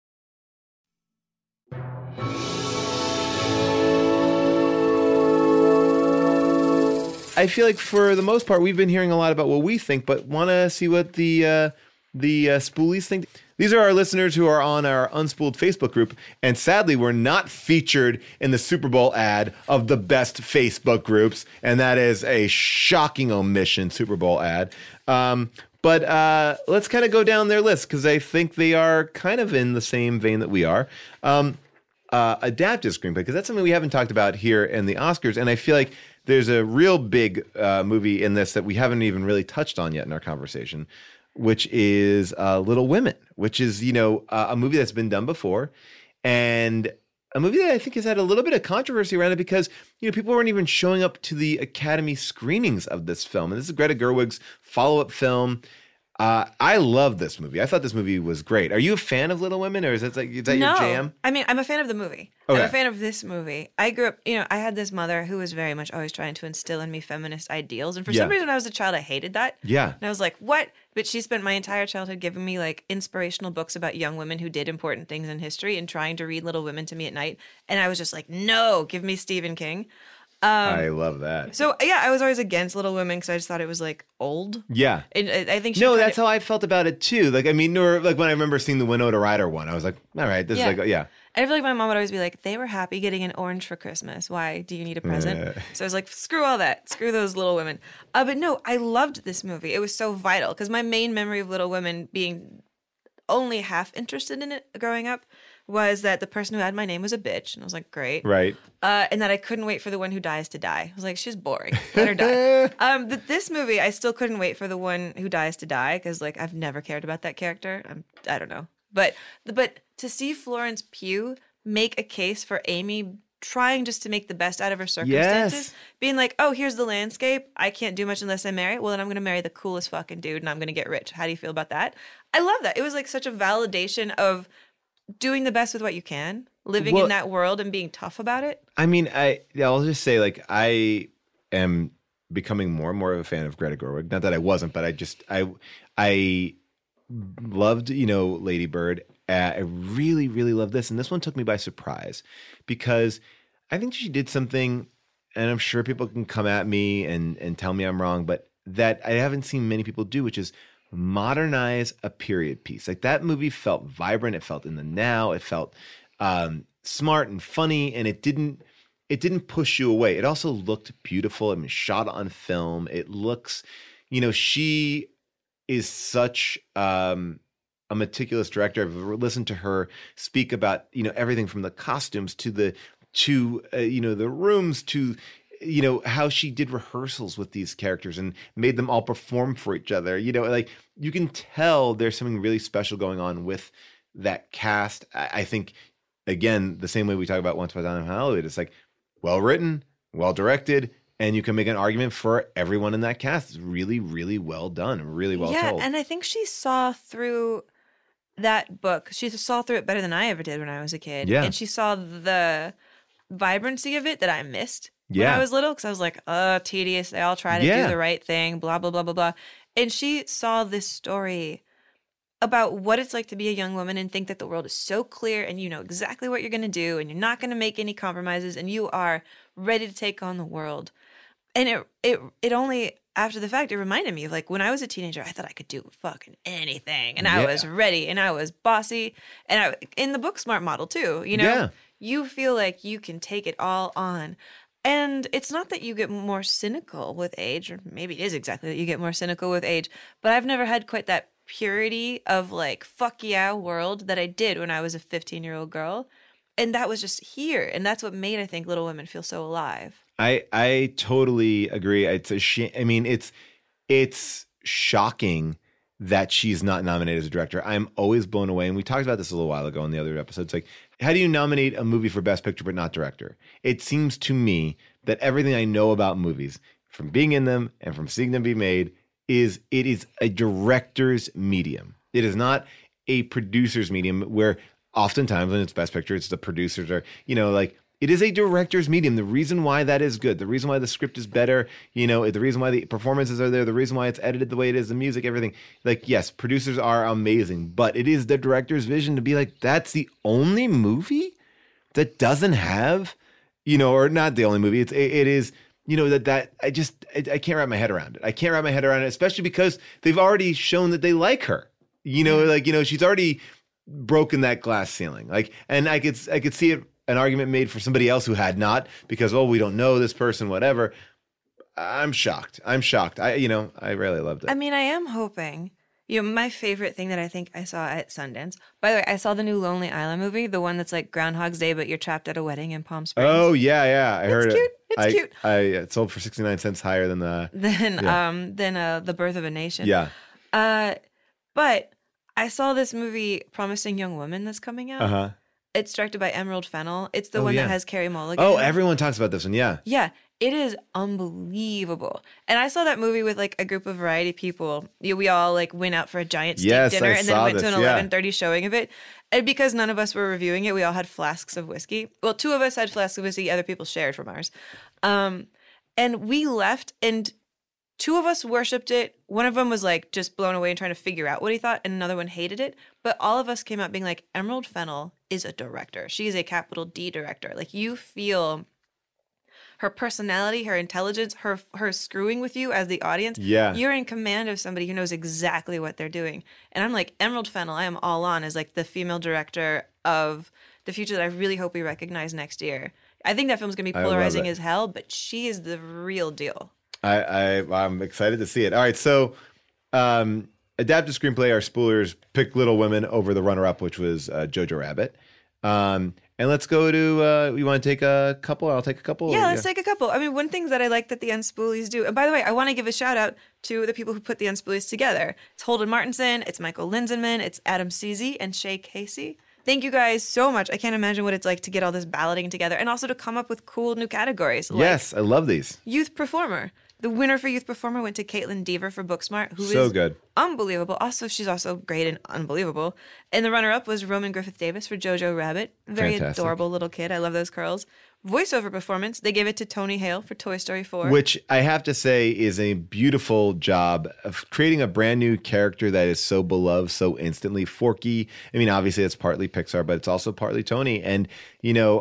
I feel like for the most part, we've been hearing a lot about what we think, but want to see what the spoolies think. These are our listeners who are on our Unspooled Facebook group, and sadly, we're not featured in the Super Bowl ad of the best Facebook groups, and that is a shocking omission, Super Bowl ad. But let's kind of go down their list, because I think they are kind of in the same vein that we are. Adaptive screenplay, because that's something we haven't talked about here in the Oscars, and I feel like there's a real big movie in this that we haven't even really touched on yet in our conversation, which is Little Women, which is, a movie that's been done before, and a movie that I think has had a little bit of controversy around it because, people weren't even showing up to the Academy screenings of this film. And this is Greta Gerwig's follow-up film. I love this movie. I thought this movie was great. Are you a fan of Little Women, or is that your jam? I mean, I'm a fan of the movie. Okay. I'm a fan of this movie. I grew up, I had this mother who was very much always trying to instill in me feminist ideals. And for some reason, when I was a child, I hated that. Yeah. And I was like, what? But she spent my entire childhood giving me like inspirational books about young women who did important things in history and trying to read Little Women to me at night. And I was just like, no, give me Stephen King. I love that. So yeah, I was always against Little Women because I just thought it was like old. Yeah. I think that's how I felt about it too. Like, I mean, or like when I remember seeing the Winona Ryder one, I was like, all right, this is like, yeah. I feel like my mom would always be like, they were happy getting an orange for Christmas. Why do you need a present? So I was like, screw all that. Screw those Little Women. But no, I loved this movie. It was so vital because my main memory of Little Women being only half interested in it growing up was that the person who had my name was a bitch. And I was like, great. Right. And that I couldn't wait for the one who dies to die. I was like, she's boring. Let her die. But this movie, I still couldn't wait for the one who dies to die because, like, I've never cared about that character. I don't know. But to see Florence Pugh make a case for Amy trying just to make the best out of her circumstances, being like, oh, here's the landscape. I can't do much unless I marry. Well, then I'm going to marry the coolest fucking dude and I'm going to get rich. How do you feel about that? I love that. It was like such a validation of doing the best with what you can, living in that world and being tough about it. I mean, I'll just say, like, I am becoming more and more of a fan of Greta Gerwig. Not that I wasn't, but I loved, Lady Bird. I really, really love this. And this one took me by surprise because I think she did something, and I'm sure people can come at me and tell me I'm wrong, but that I haven't seen many people do, which is modernize a period piece. Like, that movie felt vibrant. It felt in the now. It felt smart and funny, and it didn't push you away. It also looked beautiful. I mean, shot on film. It looks, she is such a meticulous director. I've listened to her speak about, everything from the costumes to the rooms to, how she did rehearsals with these characters and made them all perform for each other. Like, you can tell there's something really special going on with that cast. I think, again, the same way we talk about Once Upon a Time in Hollywood, it's like well written, well directed, and you can make an argument for everyone in that cast. It's really, really well done, really well told. Yeah, and I think she saw through that book. She saw through it better than I ever did when I was a kid. Yeah. And she saw the vibrancy of it that I missed when I was little, because I was like, tedious. They all try to do the right thing, blah, blah, blah, blah, blah. And she saw this story about what it's like to be a young woman and think that the world is so clear and you know exactly what you're going to do and you're not going to make any compromises and you are ready to take on the world. And it only, after the fact, it reminded me of like when I was a teenager, I thought I could do fucking anything. And I was ready and I was bossy. And in the Booksmart model too, you know, you feel like you can take it all on. And it's not that you get more cynical with age, or maybe it is exactly that you get more cynical with age, but I've never had quite that purity of like, fuck yeah world that I did when I was a 15-year-old girl. And that was just here. And that's what made, I think, Little Women feel so alive. I totally agree. It's a shame. I mean, it's shocking that she's not nominated as a director. I'm always blown away. And we talked about this a little while ago in the other episodes. Like, how do you nominate a movie for Best Picture but not director? It seems to me that everything I know about movies, from being in them and from seeing them be made, is it is a director's medium. It is not a producer's medium where oftentimes when it's Best Picture, it's the producers are, you know, like, it is a director's medium. The reason why that is good, the reason why the script is better, you know, the reason why the performances are there, the reason why it's edited the way it is, the music, everything. Like, yes, producers are amazing, but it is the director's vision to be like, that's the only movie that doesn't have, you know, or not the only movie. It is, you know, that I can't wrap my head around it. I can't wrap my head around it, especially because they've already shown that they like her. You know, like, you know, she's already broken that glass ceiling. Like, and I could see it. An argument made for somebody else who had not, because, oh, we don't know this person, whatever. I'm shocked. I really loved it. I mean, I am hoping, you know, my favorite thing that I think I saw at Sundance, by the way, I saw the new Lonely Island movie, the one that's like Groundhog's Day, but you're trapped at a wedding in Palm Springs. Oh, yeah. I heard cute. it. It's cute. It sold for 69 cents higher than The Birth of a Nation. Yeah. But I saw this movie, Promising Young Woman, that's coming out. Uh-huh. It's directed by Emerald Fennell. It's the one that has Carey Mulligan. Oh, everyone talks about this one. Yeah. Yeah. It is unbelievable. And I saw that movie with like a group of Variety people. We all like went out for a giant steak dinner and then went to an 11:30 showing of it. And because none of us were reviewing it, we all had flasks of whiskey. Well, 2 of us had flasks of whiskey. Other people shared from ours. And we left and 2 of us worshipped it. One of them was like just blown away and trying to figure out what he thought, and another one hated it. But all of us came out being like, Emerald Fennell is a director. She is a capital D director. Like, you feel her personality, her intelligence, her screwing with you as the audience. Yeah. You're in command of somebody who knows exactly what they're doing. And I'm like, Emerald Fennell, I am all on as like the female director of the future that I really hope we recognize next year. I think that film's going to be polarizing as hell, but she is the real deal. I'm excited to see it. All right, so adapted screenplay, our spoolers picked Little Women over the runner-up, which was Jojo Rabbit. And let's go to, you want to take a couple? I'll take a couple. Yeah, let's take a couple. I mean, one thing that I like that the Unspoolies do, and by the way, I want to give a shout out to the people who put the Unspoolies together. It's Holden Martinson, it's Michael Linsenman, it's Adam Seasey, and Shay Casey. Thank you guys so much. I can't imagine what it's like to get all this balloting together and also to come up with cool new categories. Yes, I love these. Youth Performer. The winner for Youth Performer went to Caitlin Deaver for Booksmart, who so is good. Unbelievable. She's also great and unbelievable. And the runner-up was Roman Griffith Davis for Jojo Rabbit. Very Fantastic. Adorable little kid. I love those curls. Voiceover performance, they gave it to Tony Hale for Toy Story 4. Which I have to say is a beautiful job of creating a brand new character that is so beloved so instantly. Forky, I mean, obviously it's partly Pixar, but it's also partly Tony. And, you know,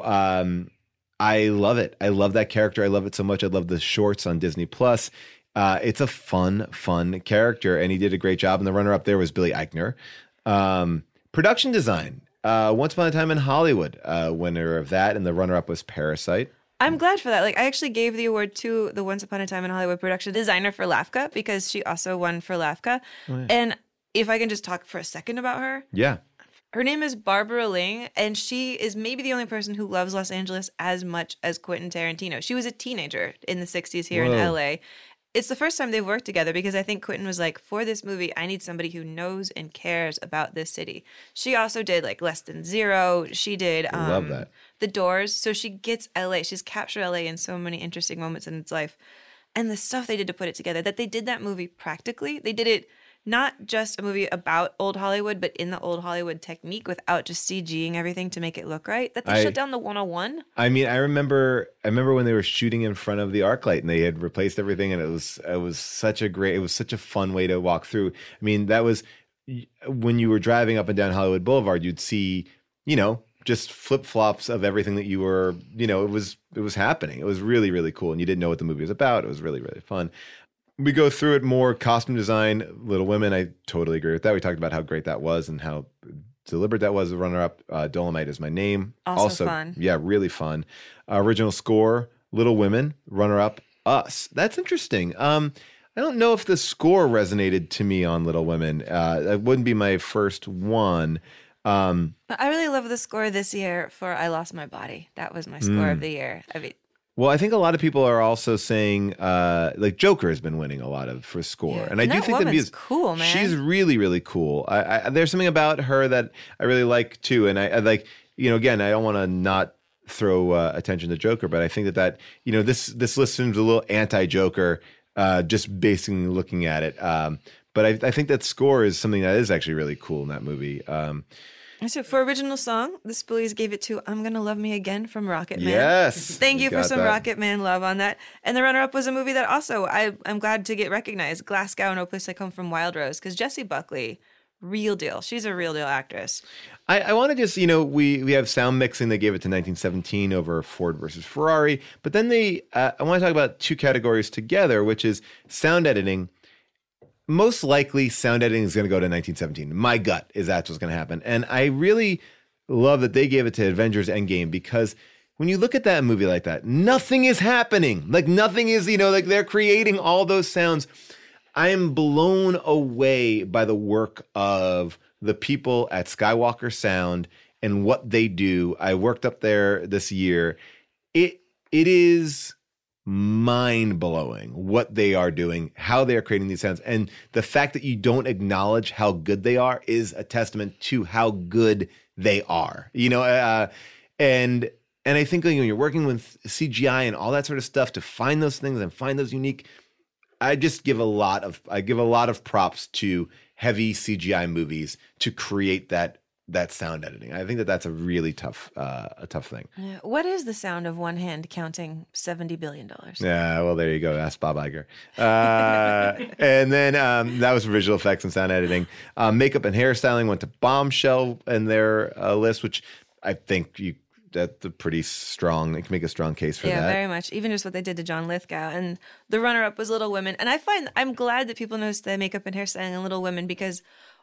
I love it. I love that character. I love it so much. I love the shorts on Disney Plus. It's a fun character, and he did a great job. And the runner-up there was Billy Eichner. Production design, Once Upon a Time in Hollywood, winner of that, and the runner-up was Parasite. I'm glad for that. Like, I actually gave the award to the Once Upon a Time in Hollywood production designer for LAFCA because she also won for LAFCA. Oh, yeah. And if I can just talk for a second about her. Yeah. Her name is Barbara Ling, and she is maybe the only person who loves Los Angeles as much as Quentin Tarantino. She was a teenager in the 60s here in LA. It's the first time they've worked together because I think Quentin was like, for this movie, I need somebody who knows and cares about this city. She also did like Less Than Zero. She did love that. The Doors. So she gets LA. She's captured LA in so many interesting moments in its life. And the stuff they did to put it together, that they did that movie practically. They did it not just a movie about old Hollywood, but in the old Hollywood technique without just CGing everything to make it look right. That they shut down the 101. I mean, I remember when they were shooting in front of the ArcLight and they had replaced everything, and it was such a fun way to walk through. I mean, that was when you were driving up and down Hollywood Boulevard, you'd see, you know, just flip flops of everything that you were, it was happening. It was really, really cool. And you didn't know what the movie was about. It was really, really fun. We go through it more. Costume design, Little Women. I totally agree with that. We talked about how great that was and how deliberate that was. The runner-up, Dolomite Is My Name. Also fun. Yeah, really fun. Original score, Little Women. Runner-up, Us. That's interesting. I don't know if the score resonated to me on Little Women. That wouldn't be my first one. I really love the score this year for I Lost My Body. That was my score of the year. Well, I think a lot of people are also saying, like Joker has been winning a lot for score, and I do think the music cool, man. She's really, really cool. There's something about her that I really like too, and I like, again, I don't want to not throw attention to Joker, but I think that this list seems a little anti-Joker, just basically looking at it. But I think that score is something that is actually really cool in that movie. So for original song, the Spoolies gave it to I'm Gonna Love Me Again from Rocket Man. Yes. Thank you for some that. Rocket Man love on that. And the runner-up was a movie that also I'm glad to get recognized, Glasgow, No Place Like Home from Wild Rose, because Jessie Buckley, real deal. She's a real deal actress. I want to just, we have sound mixing. They gave it to 1917 over Ford versus Ferrari. But then I want to talk about two categories together, which is sound editing. Most likely sound editing is going to go to 1917. My gut is that's what's going to happen. And I really love that they gave it to Avengers Endgame, because when you look at that movie like that, nothing is happening. Like nothing is, like they're creating all those sounds. I am blown away by the work of the people at Skywalker Sound and what they do. I worked up there this year. It is mind-blowing what they are doing, how they are creating these sounds, and the fact that you don't acknowledge how good they are is a testament to how good they are. And I think when you're working with CGI and all that sort of stuff to find those things and find those unique, I give a lot of props to heavy CGI movies to create that sound editing. I think that's a really tough thing. Yeah. What is the sound of one hand counting $70 billion? Yeah, well, there you go. Ask Bob Iger. And then that was visual effects and sound editing. Makeup and hairstyling went to Bombshell in their list, which I think that's a pretty strong. They can make a strong case for that. Yeah, very much. Even just what they did to John Lithgow. And the runner-up was Little Women. And I'm glad that people noticed the makeup and hairstyling in Little Women, because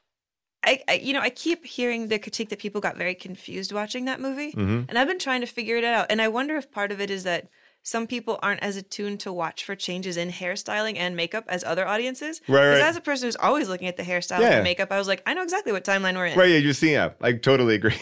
I keep hearing the critique that people got very confused watching that movie. Mm-hmm. And I've been trying to figure it out. And I wonder if part of it is that some people aren't as attuned to watch for changes in hairstyling and makeup as other audiences. Right. Because as a person who's always looking at the hairstyle and the makeup, I was like, I know exactly what timeline we're in. Right, yeah, you're seeing it. I totally agree.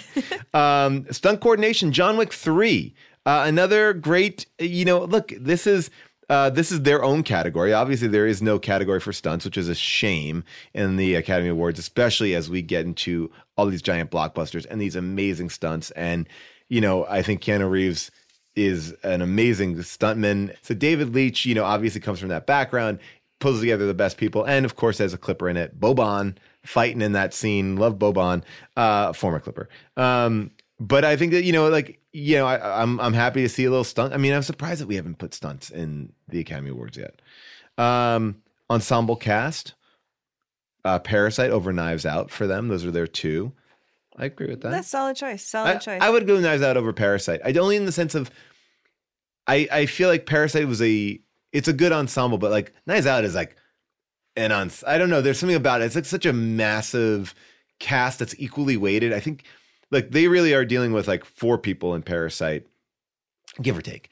Stunt coordination, John Wick 3. Another great, look, this is their own category. Obviously, there is no category for stunts, which is a shame in the Academy Awards, especially as we get into all these giant blockbusters and these amazing stunts. And, I think Keanu Reeves is an amazing stuntman. So David Leitch, obviously comes from that background, pulls together the best people, and of course has a Clipper in it. Boban fighting in that scene. Love Boban, former Clipper. But I think that, I'm happy to see a little stunt. I mean, I'm surprised that we haven't put stunts in the Academy Awards yet. Ensemble cast, Parasite over Knives Out for them. Those are their two. I agree with that. That's solid choice. Choice. I would go Knives Out over Parasite. Only in the sense of, I feel like Parasite was it's a good ensemble, but like Knives Out is like I don't know. There's something about it. It's like such a massive cast that's equally weighted. I think like they really are dealing with like 4 people in Parasite, give or take.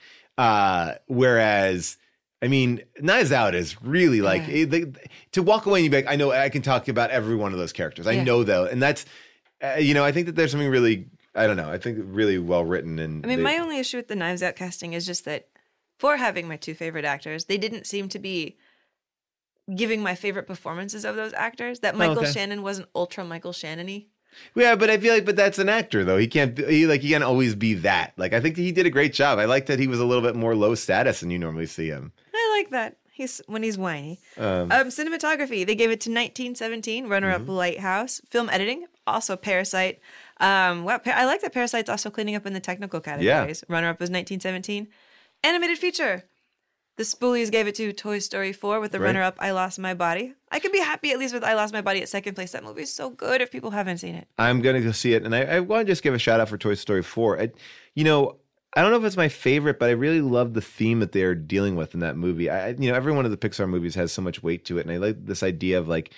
Whereas, I mean, Knives Out is really like to walk away and you'd be like, I know I can talk about every one of those characters. I know though, and that's. I think that there's something really, I don't know, I think really well written. And my only issue with the Knives Out casting is just that for having my 2 favorite actors, they didn't seem to be giving my favorite performances of those actors. That Michael Shannon wasn't ultra Michael Shannon-y. Yeah, but I feel like, that's an actor though. He can't always be that. Like, I think he did a great job. I like that he was a little bit more low status than you normally see him. I like that. When he's whiny. Cinematography, they gave it to 1917, runner-up Lighthouse. Film editing, also Parasite. I like that Parasite's also cleaning up in the technical categories. Yeah. Runner-up was 1917. Animated feature, The Spoolies gave it to Toy Story 4 with the Right. runner-up I Lost My Body. I could be happy at least with I Lost My Body at second place. That movie is so good if people haven't seen it. I'm going to go see it. And I want to just give a shout out for Toy Story 4. I don't know if it's my favorite, but I really love the theme that they're dealing with in that movie. Every one of the Pixar movies has so much weight to it. And I like this idea of like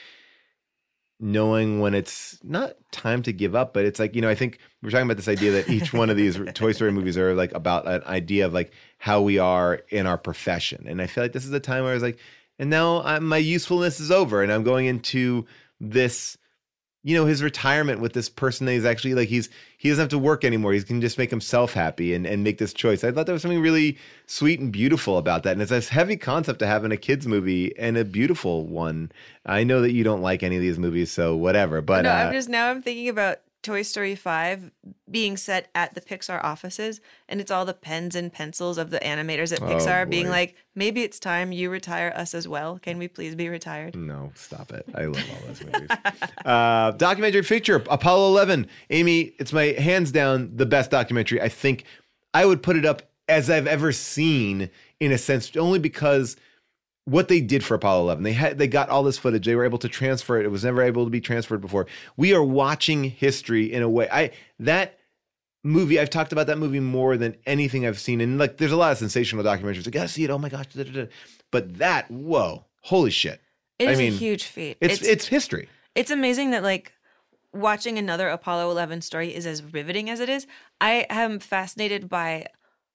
knowing when it's not time to give up, but it's like, I think we're talking about this idea that each one of these Toy Story movies are like about an idea of like how we are in our profession. And I feel like this is a time where I was like, and now my usefulness is over and I'm going into this, his retirement with this person that he's actually like, he doesn't have to work anymore. He can just make himself happy and make this choice. I thought there was something really sweet and beautiful about that. And it's a heavy concept to have in a kid's movie and a beautiful one. I know that you don't like any of these movies, so whatever. But No, I'm thinking about Toy Story 5 being set at the Pixar offices, and it's all the pens and pencils of the animators at Pixar being like, maybe it's time you retire us as well. Can we please be retired? No, stop it. I love all those movies. Documentary feature, Apollo 11. Amy, it's my hands down the best documentary. I think I would put it up as I've ever seen, in a sense, only because what they did for Apollo 11. They got all this footage. They were able to transfer it. It was never able to be transferred before. We are watching history in a way. That movie, I've talked about that movie more than anything I've seen. And like, there's a lot of sensational documentaries. I gotta see it. Oh my gosh. Da, da, da. But that, whoa, holy shit. It is a huge feat. It's history. It's amazing that like watching another Apollo 11 story is as riveting as it is. I am fascinated by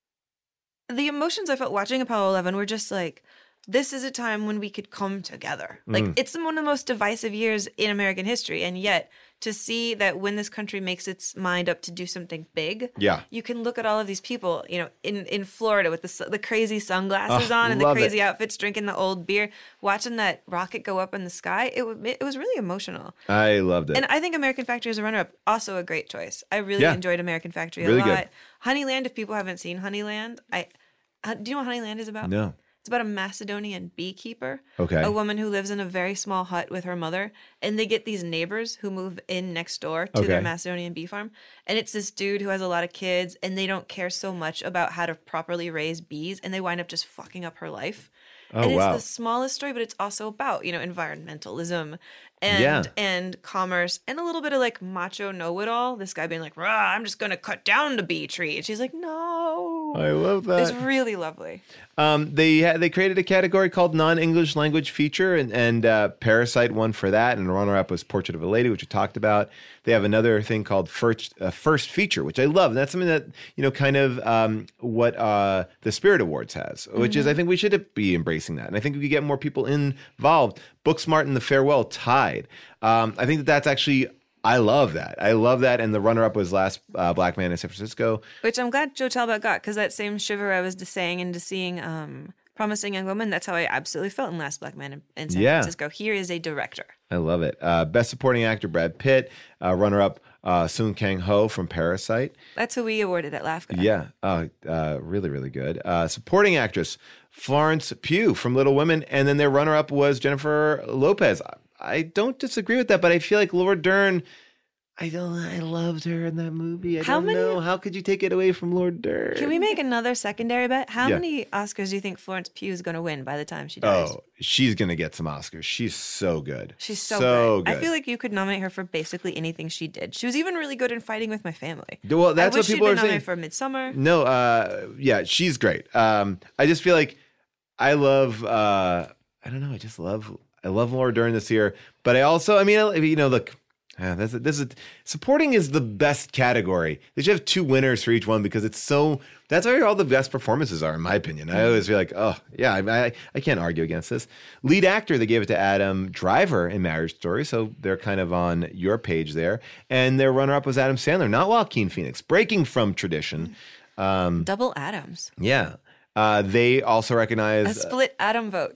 the emotions I felt watching Apollo 11 were just like, this is a time when we could come together. Like, it's one of the most divisive years in American history. And yet, to see that when this country makes its mind up to do something big, you can look at all of these people, in Florida with the crazy sunglasses on and the crazy outfits, drinking the old beer, watching that rocket go up in the sky. It was really emotional. I loved it. And I think American Factory as a runner-up, also a great choice. I really enjoyed American Factory a lot. Good. Honeyland, if people haven't seen Honeyland, do you know what Honeyland is about? No. It's about a Macedonian beekeeper, okay, a woman who lives in a very small hut with her mother, and they get these neighbors who move in next door to their Macedonian bee farm. And it's this dude who has a lot of kids, and they don't care so much about how to properly raise bees, and they wind up just fucking up her life. Oh, and it's wow. the smallest story, but it's also about, environmentalism and commerce and a little bit of like macho know-it-all. This guy being like, rah, I'm just going to cut down the bee tree. And she's like, no. I love that. It's really lovely. They created a category called non-English language feature, and Parasite won for that, and the runner-up was Portrait of a Lady, which we talked about. They have another thing called first feature, which I love. And that's something that, kind of what the Spirit Awards has, which is, I think we should be embracing that. And I think we could get more people involved. Booksmart and The Farewell tied. I think that's actually, I love that. And the runner-up was Last Black Man in San Francisco. Which I'm glad Joe Talbot got, because that same shiver I was just saying into seeing Promising Young Woman, that's how I absolutely felt in Last Black Man in San Francisco. Here is a director. I love it. Best Supporting Actor, Brad Pitt. Runner-up, Sung Kang-ho from Parasite. That's who we awarded at LAFCA. Yeah. Really, really good. Supporting Actress, Florence Pugh from Little Women. And then their runner-up was Jennifer Lopez. I don't disagree with that, but I feel like Laura Dern, I loved her in that movie. I don't know. How could you take it away from Laura Dern? Can we make another secondary bet? How many Oscars do you think Florence Pugh is going to win by the time she dies? Oh, she's going to get some Oscars. She's so good. She's so good. I feel like you could nominate her for basically anything she did. She was even really good in Fighting with My Family. Well, that's what people are saying. For Midsommar. No, she's great. I just feel like I love, I don't know, I love Laura Dern this year, but I also, look, supporting is the best category. They should have two winners for each one because that's where all the best performances are, in my opinion. I always feel like, I can't argue against this. Lead actor, they gave it to Adam Driver in Marriage Story, so they're kind of on your page there. And their runner-up was Adam Sandler, not Joaquin Phoenix, breaking from tradition. Double Adams. Yeah. They also recognize a split Adam vote.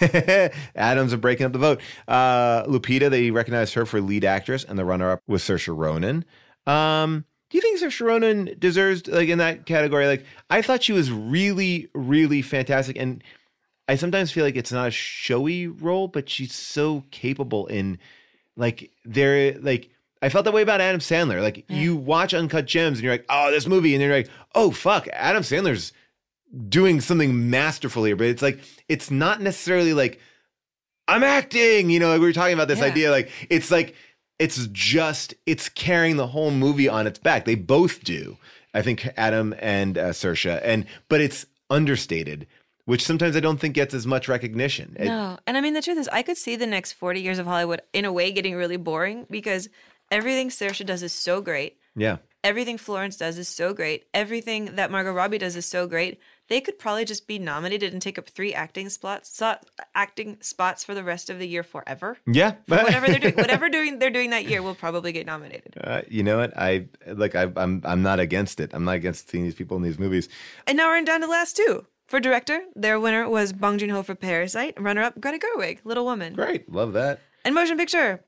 Adams are breaking up the vote. Lupita, they recognized her for lead actress, and the runner-up was Saoirse Ronan. Do you think Saoirse Ronan deserves, like, in that category? Like, I thought she was really, really fantastic, and I sometimes feel like it's not a showy role, but she's so capable in, like, I felt that way about Adam Sandler. Like, you watch Uncut Gems, and you're like, oh, this movie, and then you're like, oh, fuck, Adam Sandler's doing something masterfully, but it's like, it's not necessarily like, I'm acting, you know, like we were talking about this idea, like, it's carrying the whole movie on its back. They both do. I think Adam and Saoirse, but it's understated, which sometimes I don't think gets as much recognition. No. And I mean, the truth is, I could see the next 40 years of Hollywood in a way getting really boring because everything Saoirse does is so great. Yeah. Everything Florence does is so great. Everything that Margot Robbie does is so great. They could probably just be nominated and take up 3 acting spots for the rest of the year forever. Yeah. For whatever they're doing that year will probably get nominated. You know what? I'm not against it. I'm not against seeing these people in these movies. And now we're down to the last 2. For director, their winner was Bong Joon-ho for Parasite. Runner-up, Greta Gerwig, Little Woman. Great. Love that. And motion picture,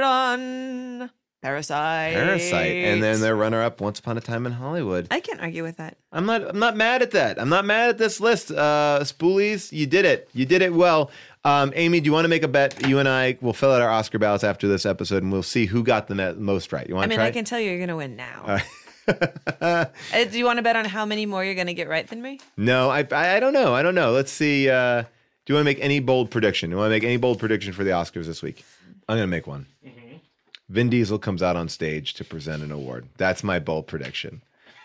Parasite. And then their runner-up, Once Upon a Time in Hollywood. I can't argue with that. I'm not mad at that. I'm not mad at this list. Spoolies, you did it. You did it well. Amy, do you want to make a bet? You and I will fill out our Oscar ballots after this episode, and we'll see who got the most right. You want to try? I can tell you you're going to win now. Do you want to bet on how many more you're going to get right than me? No, I don't know. I don't know. Let's see. Do you want to make any bold prediction? Do you want to make any bold prediction for the Oscars this week? I'm going to make one. Mm-hmm. Vin Diesel comes out on stage to present an award. That's my bold prediction.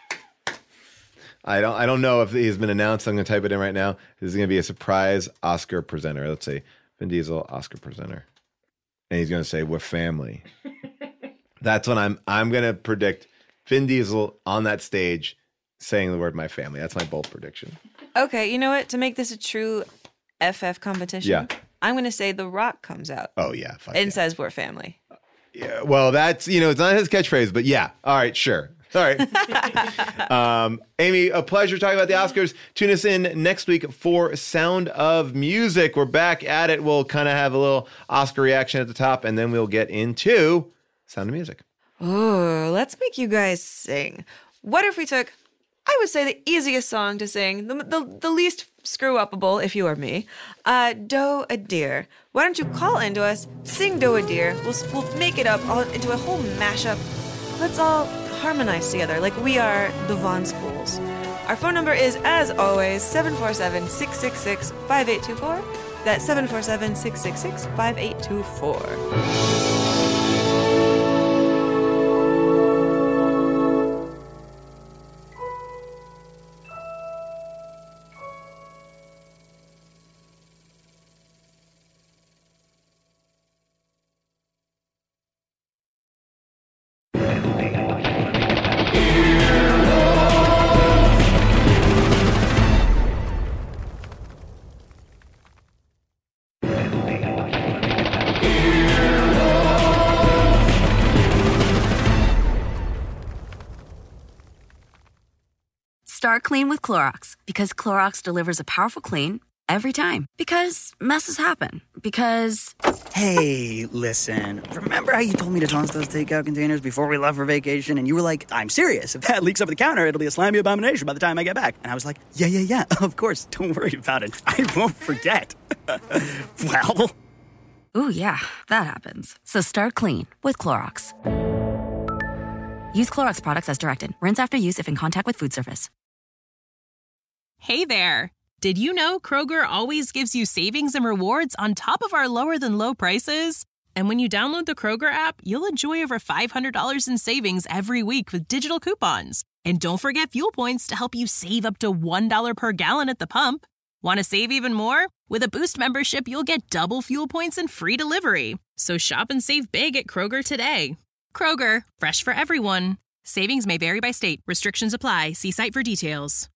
I don't know if he's been announced. I'm going to type it in right now. This is going to be a surprise Oscar presenter. Let's see. Vin Diesel, Oscar presenter. And he's going to say, "We're family." That's what I'm going to predict. Vin Diesel on that stage saying the word "my family." That's my bold prediction. Okay, you know what? To make this a true FF competition, I'm going to say The Rock comes out. Oh, yeah. And says "we're family." Yeah, well, that's, it's not his catchphrase, but yeah. All right, sure. All right. Amy, a pleasure talking about the Oscars. Tune us in next week for Sound of Music. We're back at it. We'll kind of have a little Oscar reaction at the top, and then we'll get into Sound of Music. Oh, let's make you guys sing. What if we took, I would say, the easiest song to sing, the least screw-upable, if you are me, Doe a Deer. Why don't you call into us, sing Doe a Deer. We'll make it up all into a whole mashup. Let's all harmonize together like we are the Von Spools. Our phone number is, as always, 747-666-5824. That's 747-666-5824. Start clean with Clorox because Clorox delivers a powerful clean every time. Because messes happen. Because... Hey, listen. Remember how you told me to toss those takeout containers before we left for vacation? And you were like, I'm serious. If that leaks over the counter, it'll be a slimy abomination by the time I get back. And I was like, yeah, of course. Don't worry about it. I won't forget. Well... Ooh, yeah, that happens. So start clean with Clorox. Use Clorox products as directed. Rinse after use if in contact with food surface. Hey there. Did you know Kroger always gives you savings and rewards on top of our lower than low prices? And when you download the Kroger app, you'll enjoy over $500 in savings every week with digital coupons. And don't forget fuel points to help you save up to $1 per gallon at the pump. Want to save even more? With a Boost membership, you'll get double fuel points and free delivery. So shop and save big at Kroger today. Kroger, fresh for everyone. Savings may vary by state. Restrictions apply. See site for details.